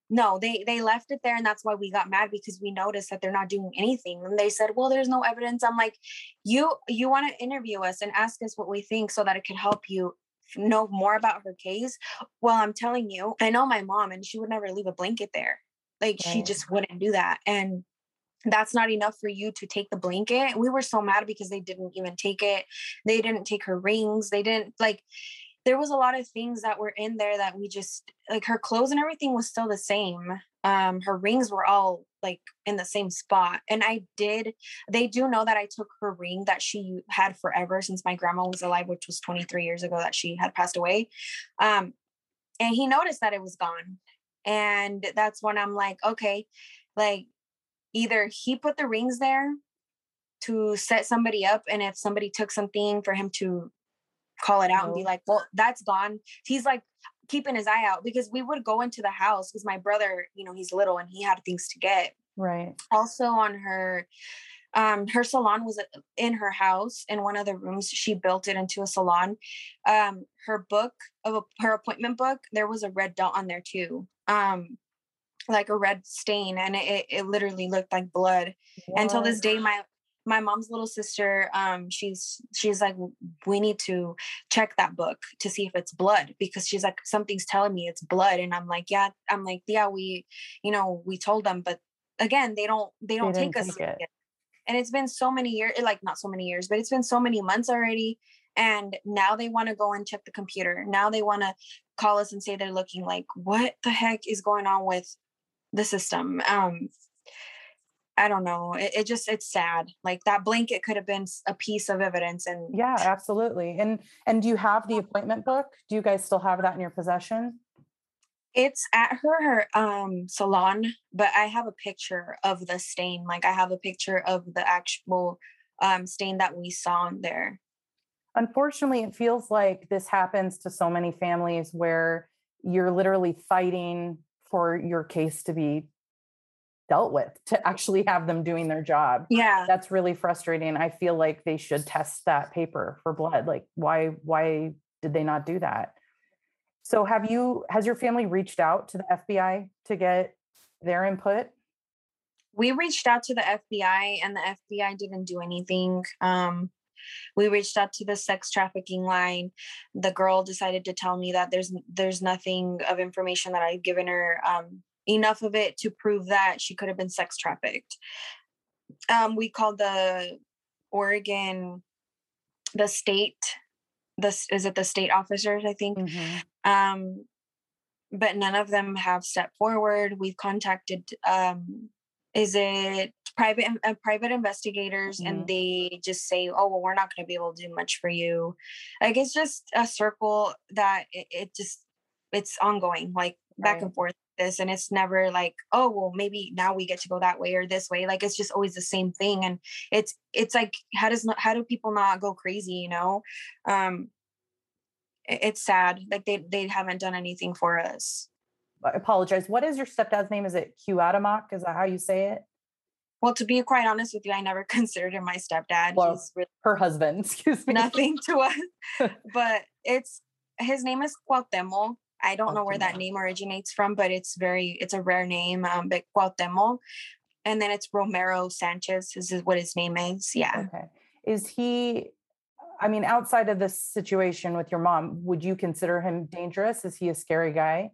no, they they left it there, and that's why we got mad, because we noticed that they're not doing anything. And they said, well, there's no evidence. I'm like, you you want to interview us and ask us what we think so that it could help you know more about her case? Well, I'm telling you, I know my mom, and she would never leave a blanket there. Like, she Right. just wouldn't do that. And that's not enough for you to take the blanket. We were so mad because they didn't even take it. They didn't take her rings. They didn't, like, there was a lot of things that were in there that we just, like, her clothes and everything was still the same. Um, her rings were all like in the same spot. And I did, they do know that I took her ring that she had forever since my grandma was alive, which was twenty-three years ago that she had passed away. Um, and he noticed that it was gone. And that's when I'm like, okay, like, either he put the rings there to set somebody up, and if somebody took something, for him to call it out and be like, well, that's gone. He's like keeping his eye out, because we would go into the house, because my brother, you know, he's little and he had things to get. Right. Also on her, um, her salon was in her house. In one of the rooms, she built it into a salon. Um, her book of a, her appointment book, there was a red dot on there too. Um, like a red stain, and it, it literally looked like blood. What? Until this day, my my mom's little sister, um, she's she's like, we need to check that book to see if it's blood, because she's like, something's telling me it's blood. And I'm like, yeah, I'm like, yeah, we, you know, we told them, but again, they don't they don't They take didn't us. take it. And it's been so many years, like not so many years, but it's been so many months already. And now they want to go and check the computer. Now they want to call us and say they're looking. Like, what the heck is going on with the system? Um, I don't know. It, it just, it's sad. Like, that blanket could have been a piece of evidence. And Yeah, absolutely. And and do you have the appointment book? Do you guys still have that in your possession? it's at her um salon, but I have a picture of the stain. Like, I have a picture of the actual um stain that we saw on there. Unfortunately, it feels like this happens to so many families where you're literally fighting for your case to be dealt with, to actually have them doing their job. Yeah. That's really frustrating. I feel like they should test that paper for blood. Like, why why did they not do that? So have you has your family reached out to the F B I to get their input? We reached out to the F B I, and the F B I didn't do anything. Um, we reached out to the sex trafficking line. The girl decided to tell me that there's there's nothing of information that I've given her, um, enough of it to prove that she could have been sex trafficked. Um, we called the Oregon, the state, this is it the state officers, I think. Mm-hmm. Um, but none of them have stepped forward. We've contacted, um, is it private uh, private investigators, Mm-hmm. and they just say, oh, well, we're not going to be able to do much for you. Like, it's just a circle that it, it just, it's ongoing, like back Right. and forth this. And it's never like, oh, well, maybe now we get to go that way or this way. Like, it's just always the same thing. And it's, it's like, how does not, how do people not go crazy? You know? Um, it- it's sad. Like, they, they haven't done anything for us. I apologize. What is your stepdad's name? Is it Huatamak? Is that how you say it? Well, to be quite honest with you, I never considered him my stepdad. Well, He's really her husband, excuse me. nothing to us, but it's, his name is Cuauhtemoc. I don't know where that Cuauhtemoc. name originates from, but it's very, it's a rare name, um, but Cuauhtemoc. And then it's Romero Sanchez is what his name is. Yeah. Okay. Is he, I mean, outside of this situation with your mom, would you consider him dangerous? Is he a scary guy?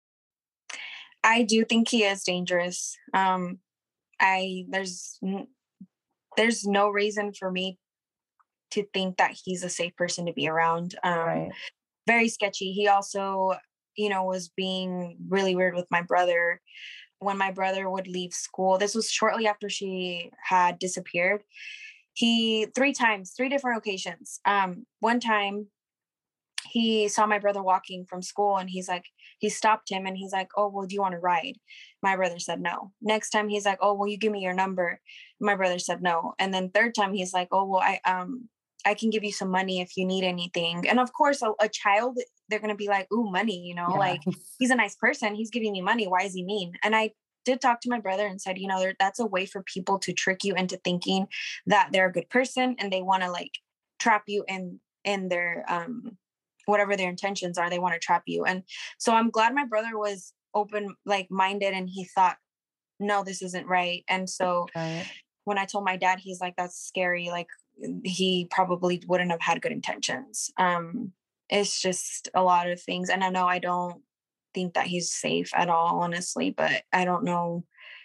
I do think he is dangerous. Um, I, there's, n- there's no reason for me to think that he's a safe person to be around. Um, Right. Very sketchy. He also, you know, was being really weird with my brother. When my brother would leave school, this was shortly after she had disappeared. He, three times, three different occasions. Um, one time he saw my brother walking from school, and he's like, he stopped him and he's like, oh, well, do you want to ride? My brother said no. Next time he's like, oh, well, you give me your number. My brother said no. And then third time he's like, oh, well, I, um, I can give you some money if you need anything. And of course, a, a child, they're going to be like, ooh, money, you know, Yeah. like, he's a nice person. He's giving me money. Why is he mean? And I did talk to my brother and said, you know, there, that's a way for people to trick you into thinking that they're a good person, and they want to like trap you in, in their, um, whatever their intentions are. They want to trap you. And so I'm glad my brother was open, like minded, and he thought, no, this isn't right. And so Right. when I told my dad, he's like, that's scary. Like he probably wouldn't have had good intentions. Um, it's just a lot of things. And I know I don't think that he's safe at all, honestly, but I don't know.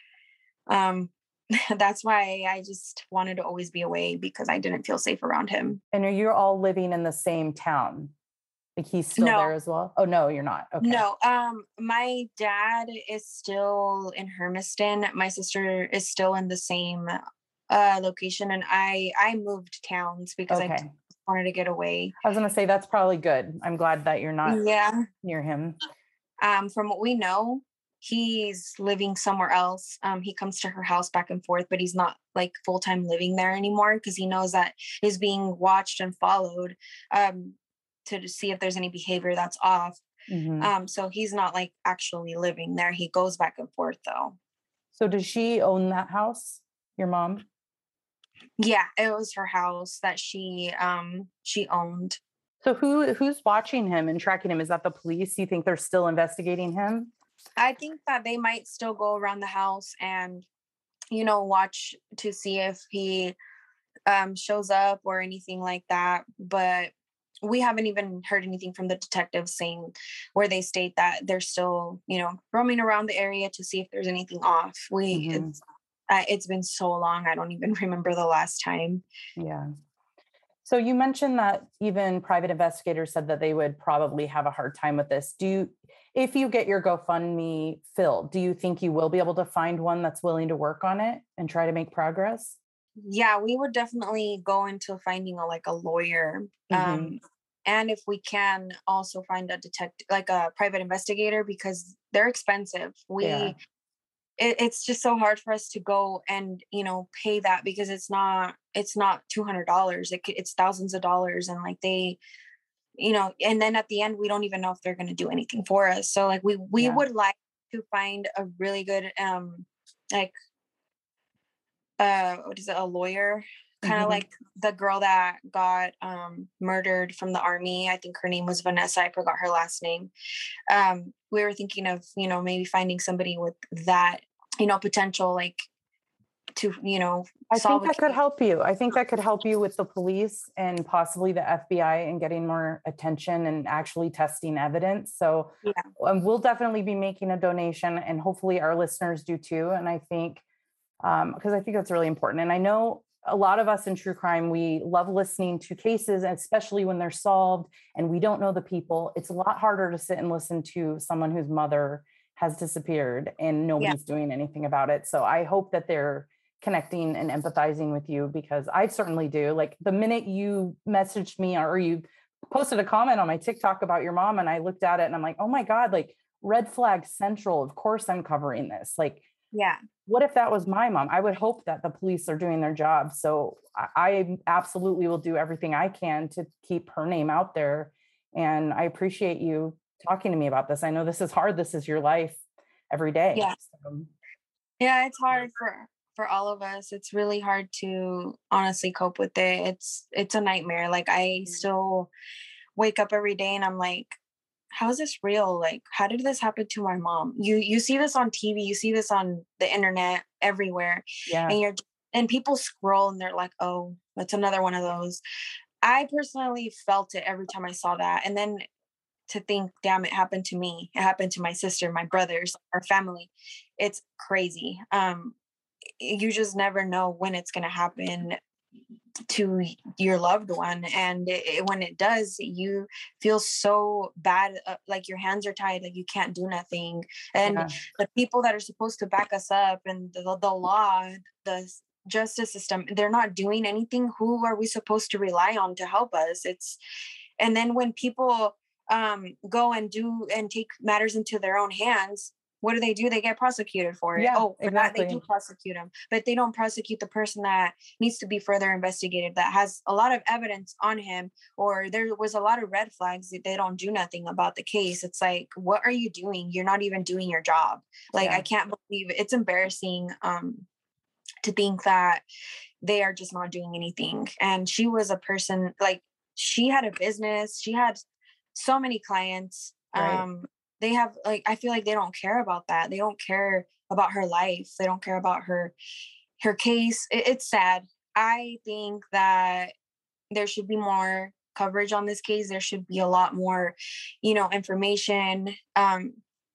Um, that's why I just wanted to always be away, because I didn't feel safe around him. And are you all living in the same town? Like he's still No. there as well? Oh, no, you're not. Okay. No, um, my dad is still in Hermiston. My sister is still in the same uh location, and I I moved towns because I Okay. wanted to get away. I was going to say, that's probably good. I'm glad that you're not Yeah. near him. Um, from what we know, he's living somewhere else. Um, he comes to her house back and forth, but he's not like full-time living there anymore, because he knows that he's being watched and followed, um, to see if there's any behavior that's off. Mhm. Um, so he's not like actually living there. He goes back and forth though. So does she own that house? Your mom? Yeah, it was her house that she um she owned. So who who's watching him and tracking him? Is that the police? You think they're still investigating him? I think that they might still go around the house and, you know, watch to see if he um shows up or anything like that. But we haven't even heard anything from the detectives saying, where they state that they're still, you know, roaming around the area to see if there's anything off. We Mhm. it's uh, it's been so long, I don't even remember the last time. Yeah. So you mentioned that even private investigators said that they would probably have a hard time with this. Do you, if you get your GoFundMe filled, do you think you will be able to find one that's willing to work on it and try to make progress? Yeah, we would definitely go into finding a like a lawyer. Mhm. Um and if we can also find a detective, like a private investigator, because they're expensive. We Yeah. it, it's just so hard for us to go and, you know, pay that, because it's not it's not two hundred dollars. It, c- it's thousands of dollars, and like they, you know, and then at the end we don't even know if they're going to do anything for us. So like we we Yeah. would like to find a really good um like uh what is it, a lawyer, kind of Mhm. like the girl that got um murdered from the army. I think her name was Vanessa. I forgot her last name. Um we were thinking of, you know, maybe finding somebody with that, you know, potential, like to, you know, I solve think a that could case. help you. I think that could help you with the police and possibly the F B I and getting more attention and actually testing evidence. So Yeah. um, we'll definitely be making a donation, and hopefully our listeners do too. And I think, um, because I think that's really important. And I know a lot of us in true crime, we love listening to cases, especially when they're solved and we don't know the people. It's a lot harder to sit and listen to someone whose mother has disappeared and nobody's doing anything about it. So I hope that they're connecting and empathizing with you, because I certainly do. Like the minute you messaged me or you posted a comment on my TikTok about your mom, and I looked at it and I'm like, oh my God, like red flag central. Of course I'm covering this. Like, Yeah. what if that was my mom? I would hope that the police are doing their job. So I, I absolutely will do everything I can to keep her name out there. And I appreciate you talking to me about this. I know this is hard. This is your life every day. Yeah. So, Yeah, it's hard for for all of us. It's really hard to honestly cope with it. It's it's a nightmare. Like I still wake up every day and I'm like, how is this real? Like, how did this happen to my mom? You you see this on T V, you see this on the internet everywhere, yeah. and you're and people scroll and they're like, oh, that's another one of those. I personally felt it every time I saw that, and then to think, damn, it happened to me. It happened to my sister, my brothers, our family. It's crazy. Um, you just never know when it's going to happen to your loved one, and it, it- when it does, you feel so bad, uh, like your hands are tied, like you can't do nothing. And Yeah. the people that are supposed to back us up, and the, the law, the s- justice system, they're not doing anything. Who are we supposed to rely on to help us? It's and then when people um go and do and take matters into their own hands, what do they do? They get prosecuted for it. Yeah, Oh, for that they exactly. do prosecute them, but they don't prosecute the person that needs to be further investigated, that has a lot of evidence on him, or there was a lot of red flags that they don't do nothing about the case. It's like, what are you doing? You're not even doing your job. Like, Yeah. I can't believe it. It's embarrassing um to think that they are just not doing anything. And she was a person, like, she had a business, she had so many clients. Right. Um they have like, I feel like they don't care about that. They don't care about her life. They don't care about her, her case. It, it's sad. I think that there should be more coverage on this case. There should be a lot more, you know, information. Um,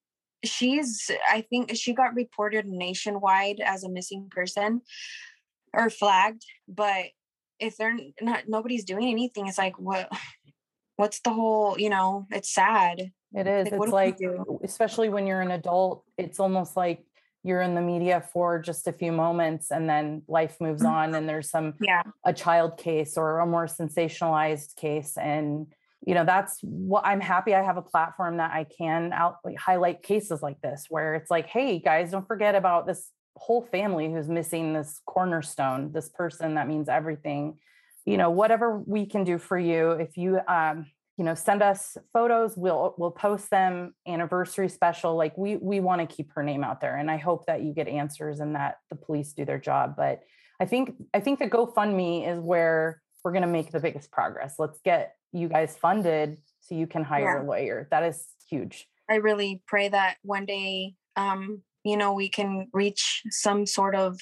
she's, I think she got reported nationwide as a missing person or flagged, but if they're not, nobody's doing anything, it's like, what, what's the whole, you know, it's sad. It is. Like, It's what do we like, do? especially when you're an adult, it's almost like you're in the media for just a few moments and then life moves on and there's some, Yeah. a child case or a more sensationalized case. And, you know, that's what I'm happy I have a platform that I can out like, highlight cases like this, where it's like, hey guys, don't forget about this whole family who's missing this cornerstone, this person that means everything. You know, whatever we can do for you, if you, um, you know, send us photos, we'll, we'll post them, anniversary special. Like we, we want to keep her name out there. And I hope that you get answers and that the police do their job. But I think, I think the GoFundMe is where we're going to make the biggest progress. Let's get you guys funded so you can hire Yeah. a lawyer. That is huge. I really pray that one day, um, you know, we can reach some sort of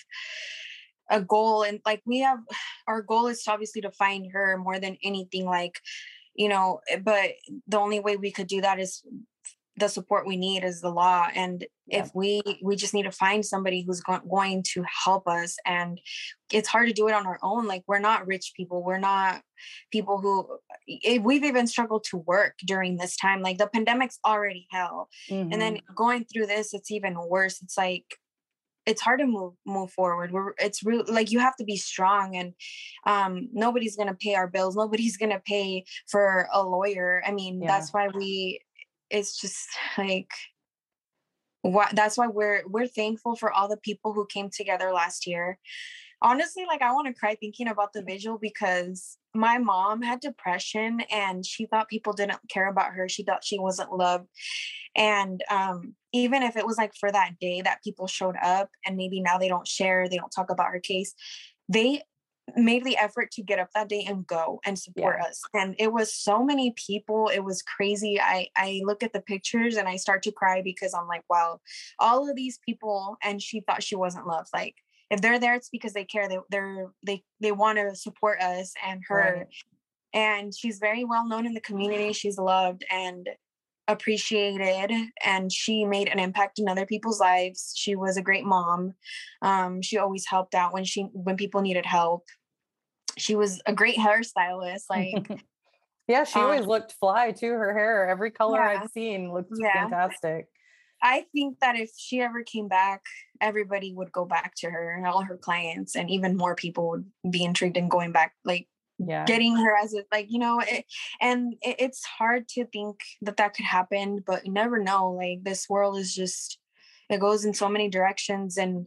a goal. And like we have, our goal is obviously to find her more than anything, like, you know, but the only way we could do that is the support we need is the law. And Yeah. if we, we just need to find somebody who's go- going to help us. And it's hard to do it on our own. Like we're not rich people. We're not people who eh, we've even struggled to work during this time. Like the pandemic's already hell. Mhm. And then going through this, it's even worse. It's like, it's hard to move move forward. We're it's really like you have to be strong, and um, nobody's gonna pay our bills. Nobody's gonna pay for a lawyer. I mean, Yeah. that's why we. It's just like what. That's why we're we're thankful for all the people who came together last year. Honestly, like I want to cry thinking about the vigil because my mom had depression and she thought people didn't care about her. She thought she wasn't loved. And um, even if it was like for that day that people showed up and maybe now they don't share, they don't talk about her case, they made the effort to get up that day and go and support Yeah. us. And it was so many people. It was crazy. I, I look at the pictures and I start to cry because I'm like, wow, all of these people. And she thought she wasn't loved. Like if they're there, it's because they care. They, they're, they, they want to support us and her. Right. And she's very well known in the community. She's loved and appreciated, and she made an impact in other people's lives. She was a great mom. Um, she always helped out when she when people needed help. She was a great hairstylist. Like, yeah, she um, always looked fly too. Her hair, every color yeah, I've seen looked yeah. fantastic. I think that if she ever came back, everybody would go back to her, and all her clients, and even more people would be intrigued in going back. Like, Yeah. getting her as a, like, you know, it, and it, it's hard to think that that could happen, but you never know. Like this world is just, it goes in so many directions. And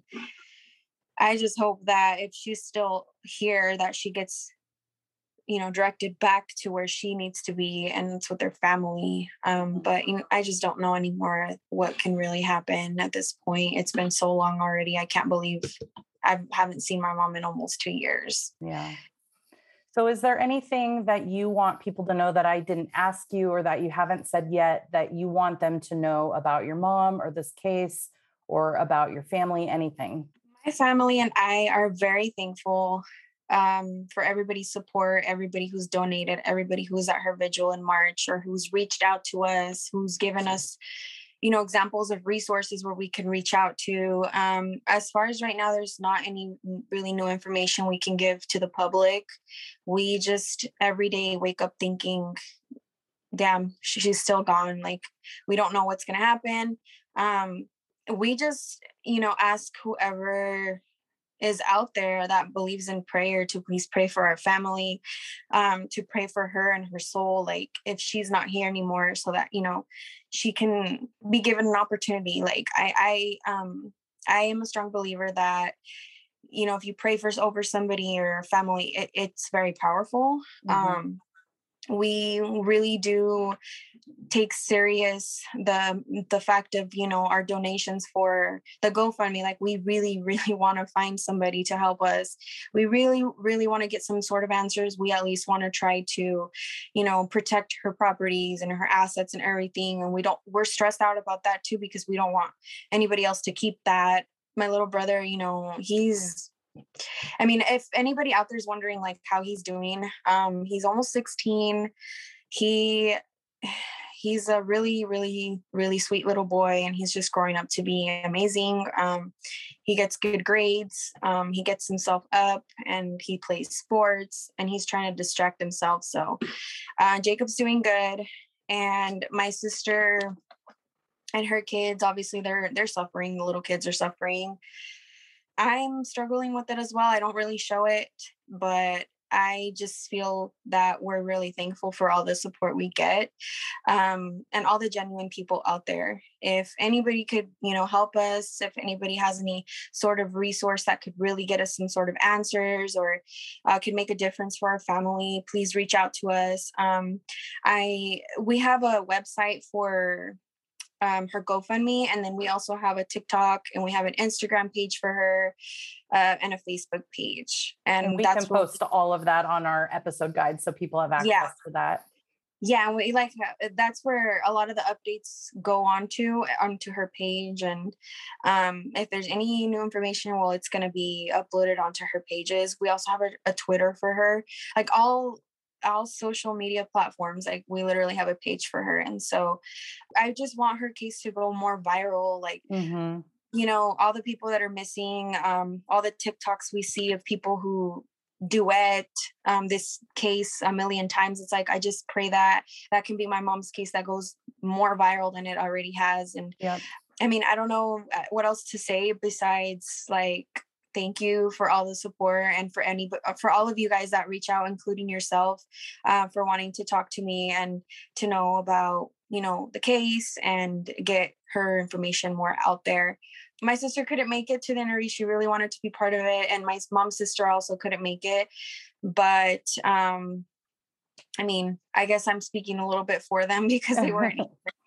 I just hope that if she's still here, that she gets, you know, directed back to where she needs to be, and it's with their family. Um, but you know, I just don't know anymore what can really happen at this point. It's been so long already. I can't believe I haven't seen my mom in almost two years. Yeah. So is there anything that you want people to know that I didn't ask you or that you haven't said yet that you want them to know about your mom or this case or about your family, anything? My family and I are very thankful um, for everybody's support, everybody who's donated, everybody who's at her vigil in March or who's reached out to us, who's given us, you know, examples of resources where we can reach out to. Um, as far as right now, there's not any really new information we can give to the public. We just every day wake up thinking, damn, she's still gone. Like, we don't know what's going to happen. Um, we just, you know, ask whoever is out there that believes in prayer to please pray for our family, um, to pray for her and her soul. Like if she's not here anymore, so that, you know, she can be given an opportunity. Like I, I, um, I am a strong believer that, you know, if you pray for over somebody or family, it, it's very powerful. Mm-hmm. Um, we really do take serious the the fact of, you know, our donations for the GoFundMe. Like, we really, really want to find somebody to help us. We really, really want to get some sort of answers. We at least want to try to, you know, protect her properties and her assets and everything. And we don't, we're stressed out about that too, because we don't want anybody else to keep that. My little brother, you know, he's, I mean, if anybody out there is wondering like how he's doing, um, he's almost sixteen. He, he's a really, really, really sweet little boy, and he's just growing up to be amazing. Um, he gets good grades. Um, he gets himself up, and he plays sports, and he's trying to distract himself. So uh, Jacob's doing good. And my sister and her kids, obviously they're, they're suffering. The little kids are suffering. I'm struggling with it as well. I don't really show it, but I just feel that we're really thankful for all the support we get, um, and all the genuine people out there. If anybody could, you know, help us, if anybody has any sort of resource that could really get us some sort of answers, or uh, could make a difference for our family, please reach out to us. Um, I we have a website for um, her GoFundMe, and then we also have a TikTok, and we have an Instagram page for her, uh, and a Facebook page. And, and we that's can post we, all of that on our episode guide, so people have access yeah. to that. Yeah, we like that's where a lot of the updates go on to onto her page, and um, if there's any new information, well, it's going to be uploaded onto her pages. We also have a, a Twitter for her, like all. all social media platforms. Like, we literally have a page for her. And so I just want her case to go more viral. Like, mm-hmm. you know, all the people that are missing, um, all the TikToks we see of people who duet um, this case a million times. It's like, I just pray that that can be my mom's case that goes more viral than it already has. And yep. I mean, I don't know what else to say besides like, thank you for all the support, and for any, for all of you guys that reach out, including yourself, uh, for wanting to talk to me and to know about, you know, the case and get her information more out there. My sister couldn't make it to the interview. She really wanted to be part of it. And my mom's sister also couldn't make it. But, um, I mean, I guess I'm speaking a little bit for them because they weren't.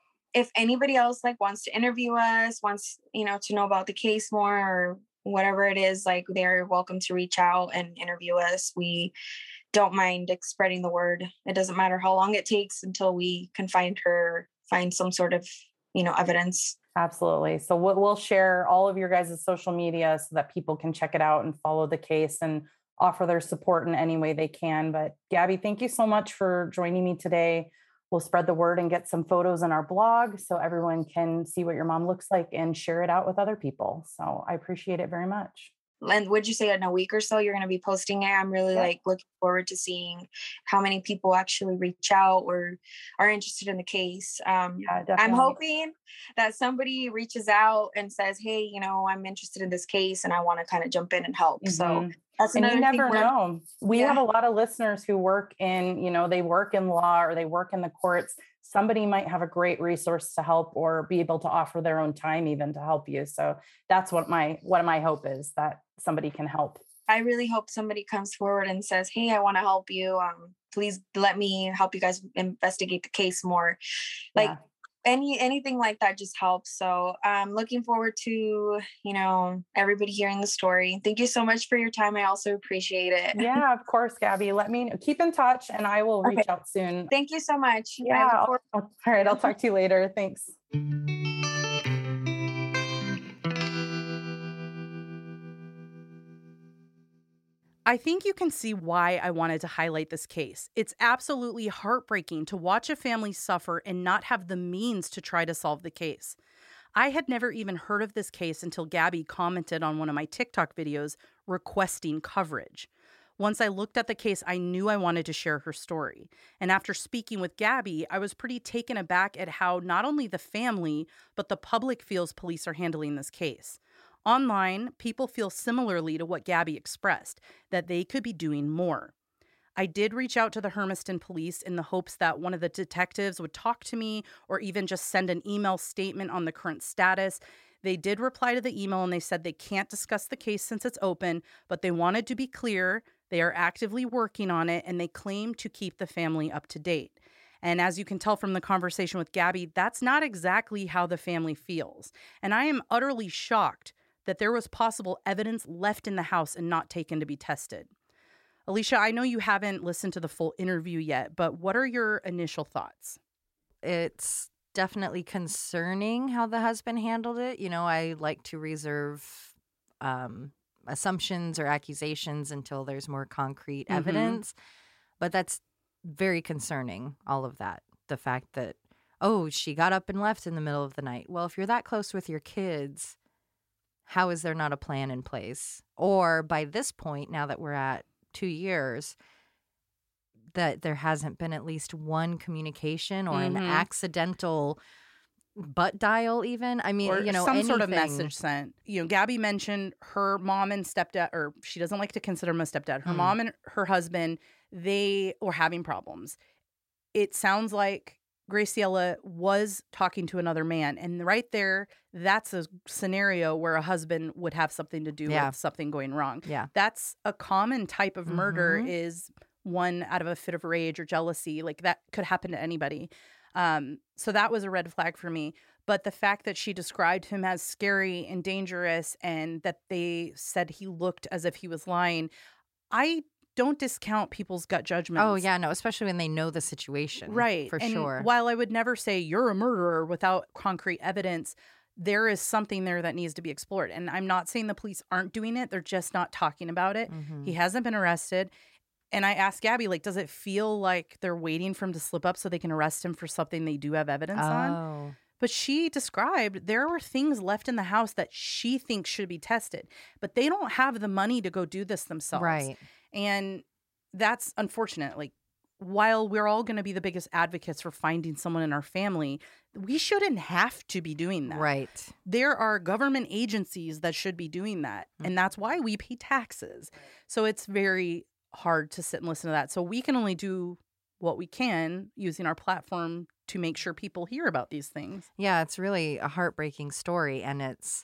If anybody else like wants to interview us, wants, you know, to know about the case more, or whatever it is, like, they're welcome to reach out and interview us. We don't mind spreading the word. It doesn't matter how long it takes until we can find her, find some sort of, you know, evidence. Absolutely. So we'll share all of your guys' social media so that people can check it out and follow the case and offer their support in any way they can. But Gabby, thank you so much for joining me today. We'll spread the word and get some photos in our blog so everyone can see what your mom looks like and share it out with other people. So I appreciate it very much. And would you say in a week or so you're going to be posting it? I'm really yeah. like looking forward to seeing how many people actually reach out or are interested in the case. Um, yeah, definitely. I'm hoping that somebody reaches out and says, hey, you know, I'm interested in this case and I want to kind of jump in and help. Mm-hmm. So that's and you never know. We yeah. have a lot of listeners who work in, you know, they work in law or they work in the courts. Somebody might have a great resource to help or be able to offer their own time even to help you. So that's what my, what my hope is, that somebody can help. I really hope somebody comes forward and says, hey, I want to help you. Um, please let me help you guys investigate the case more. Like yeah. any, anything like that just helps. So I'm looking forward to, you know, everybody hearing the story. Thank you so much for your time. I also appreciate it. Yeah, of course, Gabby. Let me know. Keep in touch and I will reach okay. out soon. Thank you so much. Yeah. I'll, I'll, all right. I'll talk to you later. Thanks. I think you can see why I wanted to highlight this case. It's absolutely heartbreaking to watch a family suffer and not have the means to try to solve the case. I had never even heard of this case until Gabby commented on one of my TikTok videos requesting coverage. Once I looked at the case, I knew I wanted to share her story. And after speaking with Gabby, I was pretty taken aback at how not only the family, but the public feels police are handling this case. Online, people feel similarly to what Gabby expressed, that they could be doing more. I did reach out to the Hermiston police in the hopes that one of the detectives would talk to me or even just send an email statement on the current status. They did reply to the email and they said they can't discuss the case since it's open, but they wanted to be clear They are actively working on it, and they claim to keep the family up to date. And as you can tell from the conversation with Gabby, that's not exactly how the family feels. And I am utterly shocked that there was possible evidence left in the house and not taken to be tested. Alicia, I know you haven't listened to the full interview yet, but what are your initial thoughts? It's definitely concerning how the husband handled it. You know, I like to reserve um, assumptions or accusations until there's more concrete Mhm. evidence. But that's very concerning, all of that. The fact that, oh, she got up and left in the middle of the night. Well, if you're that close with your kids, how is there not a plan in place? Or by this point, now that we're at two years, that there hasn't been at least one communication or an Mhm. accidental butt dial even. I mean, Or you know, some sort of anything. message sent. You know, Gabby mentioned her mom and stepdad, or she doesn't like to consider him a stepdad. Her Mm. mom and her husband, they were having problems. It sounds like Graciela was talking to another man. And right there, that's a scenario where a husband would have something to do Yeah. with something going wrong. Yeah. That's a common type of murder, Mhm. is one out of a fit of rage or jealousy. Like, that could happen to anybody. Um, so that was a red flag for me. But the fact that she described him as scary and dangerous, and that they said he looked as if he was lying, I don't discount people's gut judgments. Oh, yeah, no, especially when they know the situation. Right. For And sure. while I would never say you're a murderer without concrete evidence, there is something there that needs to be explored. And I'm not saying the police aren't doing it. They're just not talking about it. Mhm. He hasn't been arrested. And I asked Gabby, like, does it feel like they're waiting for him to slip up so they can arrest him for something they do have evidence on? Oh. But she described there were things left in the house that she thinks should be tested, but they don't have the money to go do this themselves. Right. And that's unfortunate. Like, while we're all going to be the biggest advocates for finding someone in our family, we shouldn't have to be doing that. Right. There are government agencies that should be doing that. Mm. And that's why we pay taxes. So it's very hard to sit and listen to that. So we can only do what we can using our platform to make sure people hear about these things. Yeah, it's really a heartbreaking story, and it's,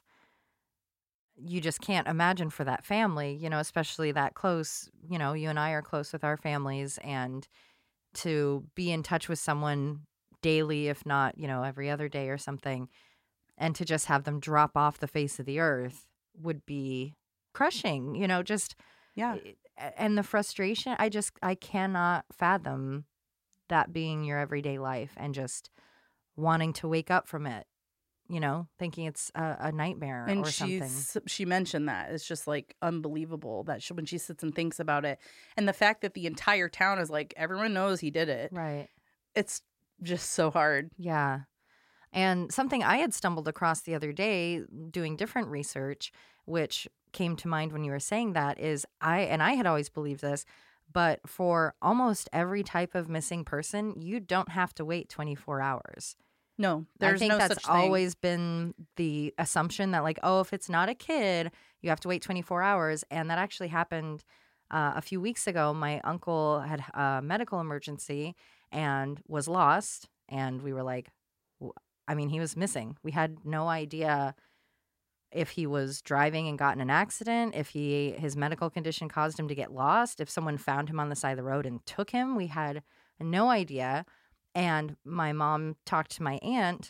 you just can't imagine for that family, you know, especially that close. You know, you and I are close with our families, and to be in touch with someone daily, if not, you know, every other day or something, and to just have them drop off the face of the earth would be crushing, you know, just, Yeah. and the frustration, I just, I cannot fathom that being your everyday life and just wanting to wake up from it, you know, thinking it's a, a nightmare And or something. she's she mentioned that. It's just like unbelievable that she, when she sits and thinks about it. And the fact that the entire town is like, everyone knows he did it. Right. It's just so hard. Yeah. And something I had stumbled across the other day doing different research, which came to mind when you were saying that, is I, and I had always believed this, but for almost every type of missing person, you don't have to wait twenty-four hours. No, there's I think no that's such thing. always been the assumption that, like, oh, if it's not a kid, you have to wait twenty-four hours. And that actually happened uh, a few weeks ago. My uncle had a medical emergency and was lost. And we were like, w- I mean, he was missing. We had no idea if he was driving and got in an accident, if he his medical condition caused him to get lost, if someone found him on the side of the road and took him. We had no idea. And my mom talked to my aunt,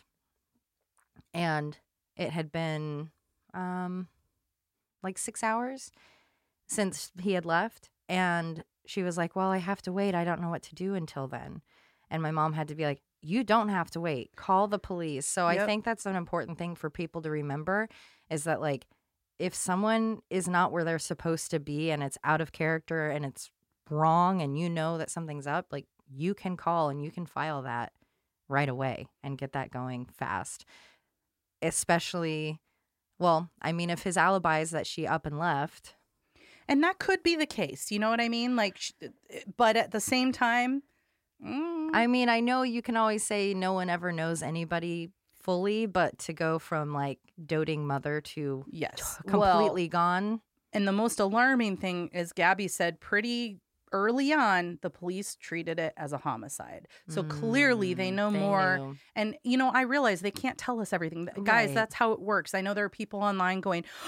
and it had been um, like six hours since he had left. And she was like, well, I have to wait. I don't know what to do until then. And my mom had to be like, you don't have to wait. Call the police. So Yep. I think that's an important thing for people to remember, is that, like, if someone is not where they're supposed to be and it's out of character and it's wrong and you know that something's up, like, you can call and you can file that right away and get that going fast. Especially, well, I mean, if his alibi is that she up and left. And that could be the case. You know what I mean? Like, sh- but at the same time, mm, I mean, I know you can always say no one ever knows anybody fully, but to go from, like, doting mother to yes, completely Well, gone. and the most alarming thing is Gabby said pretty early on, the police treated it as a homicide. So clearly they know Mm, they more. knew. And, you know, I realize they can't tell us everything. Guys, Right. that's how it works. I know there are people online going,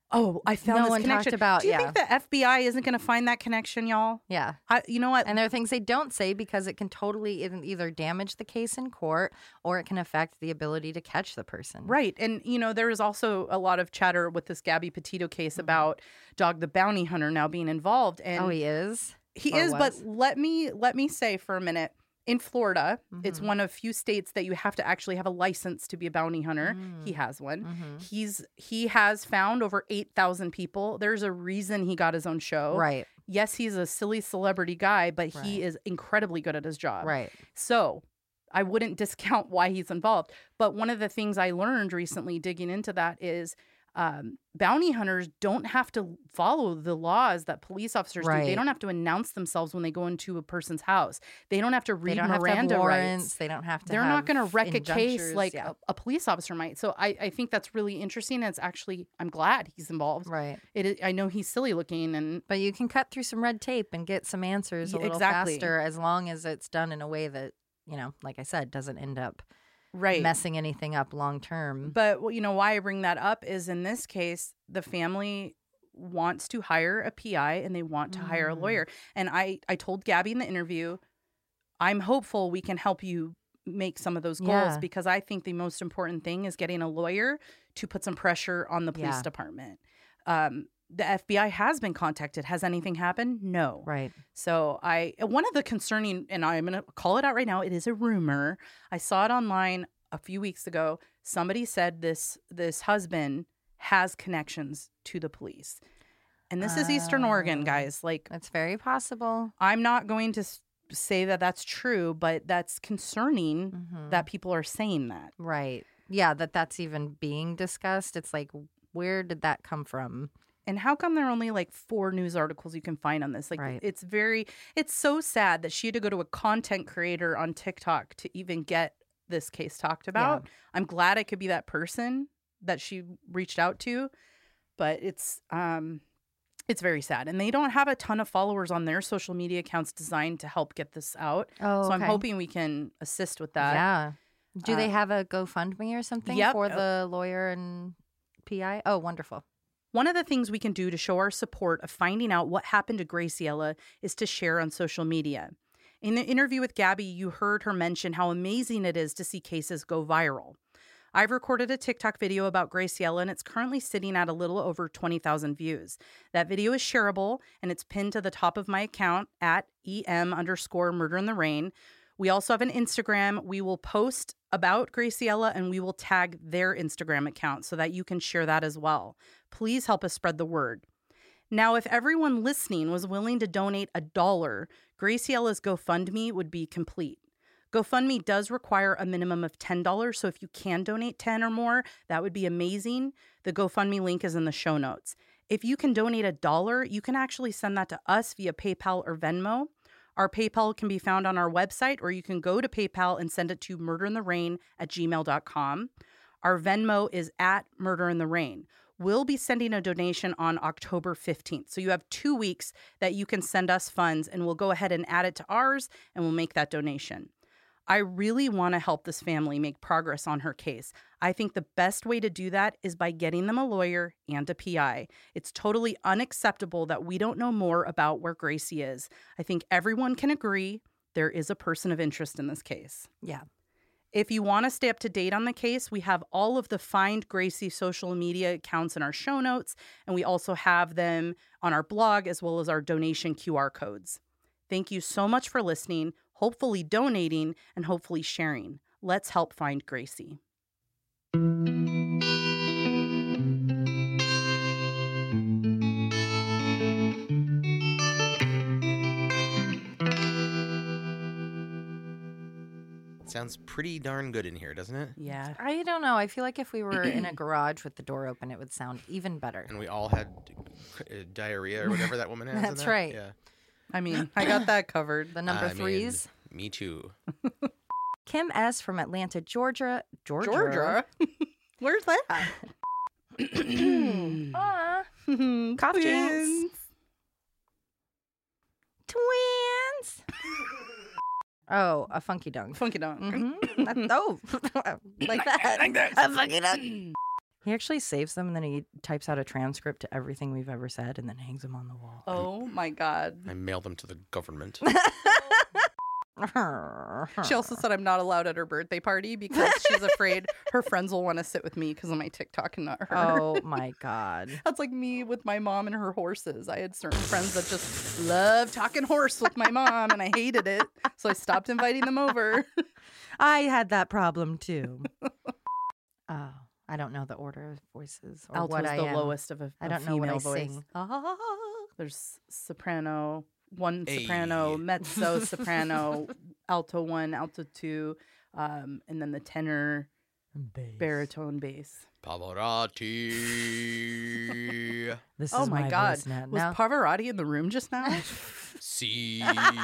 Oh, I found No this one connection. talked about- Do you yeah. think the F B I isn't going to find that connection, y'all? Yeah. I, you know what? And there are things they don't say because it can totally e- either damage the case in court or it can affect the ability to catch the person. Right. And, you know, there is also a lot of chatter with this Gabby Petito case Mm-hmm. about Dog the Bounty Hunter now being involved. And Oh, he is? he or is, but was? let me let me say for a minute, in Florida, it's Mhm. one of few states that you have to actually have a license to be a bounty hunter. He Mm. has one. Mhm. He's he has found over eight thousand people. There's a reason he got his own show. Right, Yes, he's a silly celebrity guy, but Right. he is incredibly good at his job. right. So I wouldn't discount why he's involved. But one of the things I learned recently digging into that is um, bounty hunters don't have to follow the laws that police officers do. They Right. don't have to announce themselves when they go into a person's house. They don't have to read They don't have to Miranda have warrants. rights. They don't have to They're not going to have wreck a case injunctures, like yeah. a, a police officer might. So I, I think that's really interesting. And it's actually, I'm glad he's involved. Right. It is, I know he's silly looking and But you can cut through some red tape and get some answers a Yeah, little exactly. faster as long as it's done in a way that, you know, like I said, doesn't end up right. messing anything up long term. But well, you know why I bring that up is in this case, the family wants to hire a P I and they want to hire a Mm. lawyer. And I, I told Gabby in the interview, I'm hopeful we can help you make some of those goals Yeah. because I think the most important thing is getting a lawyer to put some pressure on the police Yeah. department. Um, the F B I has been contacted. Has anything happened? No. Right. So I one of the concerning, and I'm going to call it out right now, it is a rumor. I saw it online a few weeks ago. Somebody said this this husband has connections to the police. And this is Eastern Oregon, Oh. guys. Like, It's very possible. I'm not going to s- say that that's true, but that's concerning Mhm. that people are saying that. Right. Yeah, that that's even being discussed. It's like, where did that come from? And how come there are only like four news articles you can find on this? Like, Right. it's very, it's so sad that she had to go to a content creator on TikTok to even get this case talked about. I'm glad I could be that person that she reached out to, but it's, um, it's very sad. And they don't have a ton of followers on their social media accounts designed to help get this out. Oh, So I'm okay. hoping we can assist with that. Yeah. Do they Uh, have a GoFundMe or something yep. for the lawyer and P I? Oh, wonderful. One of the things we can do to show our support of finding out what happened to Graciela is to share on social media. In the interview with Gabby, you heard her mention how amazing it is to see cases go viral. I've recorded a TikTok video about Graciela, and it's currently sitting at a little over twenty thousand views. That video is shareable, and it's pinned to the top of my account at em underscore murder in the rain. We also have an Instagram. We will post about Graciela, and we will tag their Instagram account so that you can share that as well. Please help us spread the word. Now, if everyone listening was willing to donate a dollar, Graciela's GoFundMe would be complete. GoFundMe does require a minimum of ten dollars, so if you can donate ten or more, that would be amazing. The GoFundMe link is in the show notes. If you can donate a dollar, you can actually send that to us via PayPal or Venmo. Our PayPal can be found on our website, or you can go to PayPal and send it to murderintherain at gmail dot com. Our Venmo is at murderintherain. We'll be sending a donation on October fifteenth. So you have two weeks that you can send us funds, and we'll go ahead and add it to ours, and we'll make that donation. I really want to help this family make progress on her case. I think the best way to do that is by getting them a lawyer and a P I. It's totally unacceptable that we don't know more about where Gracie is. I think everyone can agree there is a person of interest in this case. Yeah. If you want to stay up to date on the case, we have all of the Find Gracie social media accounts in our show notes, and we also have them on our blog as well as our donation Q R codes. Thank you so much for listening, hopefully donating, and hopefully sharing. Let's help find Gracie. Sounds pretty darn good in here, doesn't it? Yeah. I don't know. I feel like if we were in a garage with the door open, it would sound even better. And we all had uh, diarrhea or whatever that woman has. in That's that? right. Yeah. I mean, I got that covered. The number I mean, threes. me too. Kim S. from Atlanta, Georgia. Georgia. Georgia? Where's that? Aw. Cough jinx. Twins. Oh, a funky dunk. Funky dunk. Mm-hmm. Oh, like that. Like that. A funky dunk. He actually saves them and then he types out a transcript to everything we've ever said and then hangs them on the wall. Oh my God. I mail them to the government. She also said I'm not allowed at her birthday party because she's afraid her friends will want to sit with me because of my TikTok and not her. Oh my God. That's like me with my mom and her horses. I had certain friends that just love talking horse with my mom and I hated it. So I stopped inviting them over. I had that problem too. Oh, I don't know the order of voices or Alto's what I the am. lowest of a, I a don't know what female I voice. sing. Ah. There's soprano, one Hey. soprano, mezzo soprano, alto one, alto two, um, and then the tenor, baritone, bass. Pavarotti. This Oh is my, my God. voice now. Was Now- Pavarotti in the room just now? See.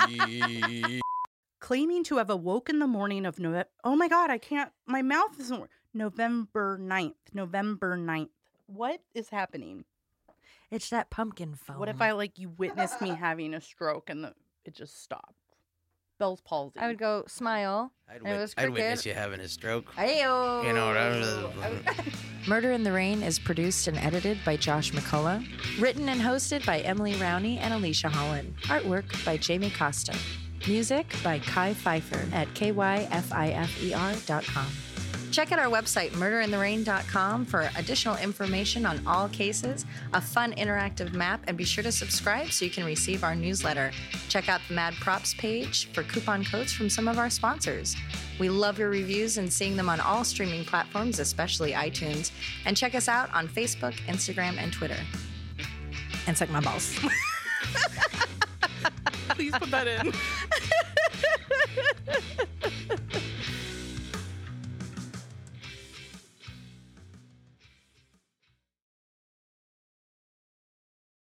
Claiming to have awoke in the morning of November. Oh my God, I can't. My mouth isn't working. November ninth. November ninth. What is happening? It's that pumpkin foam. What if I, like, you witnessed me having a stroke and the, it just stopped? Bell's palsy. I would go smile. I'd, And it wit- was I'd witness cricket. you having a stroke. Ayo. You know what I was. Murder in the Rain is produced and edited by Josh McCullough. Written and hosted by Emily Rowney and Alicia Holland. Artwork by Jamie Costa. Music by Kai Pfeiffer at K Y F I F E R dot com. Check out our website, murder in the rain dot com, for additional information on all cases, a fun interactive map, and be sure to subscribe so you can receive our newsletter. Check out the Mad Props page for coupon codes from some of our sponsors. We love your reviews and seeing them on all streaming platforms, especially iTunes. And check us out on Facebook, Instagram, and Twitter. And suck my balls. Please put that in.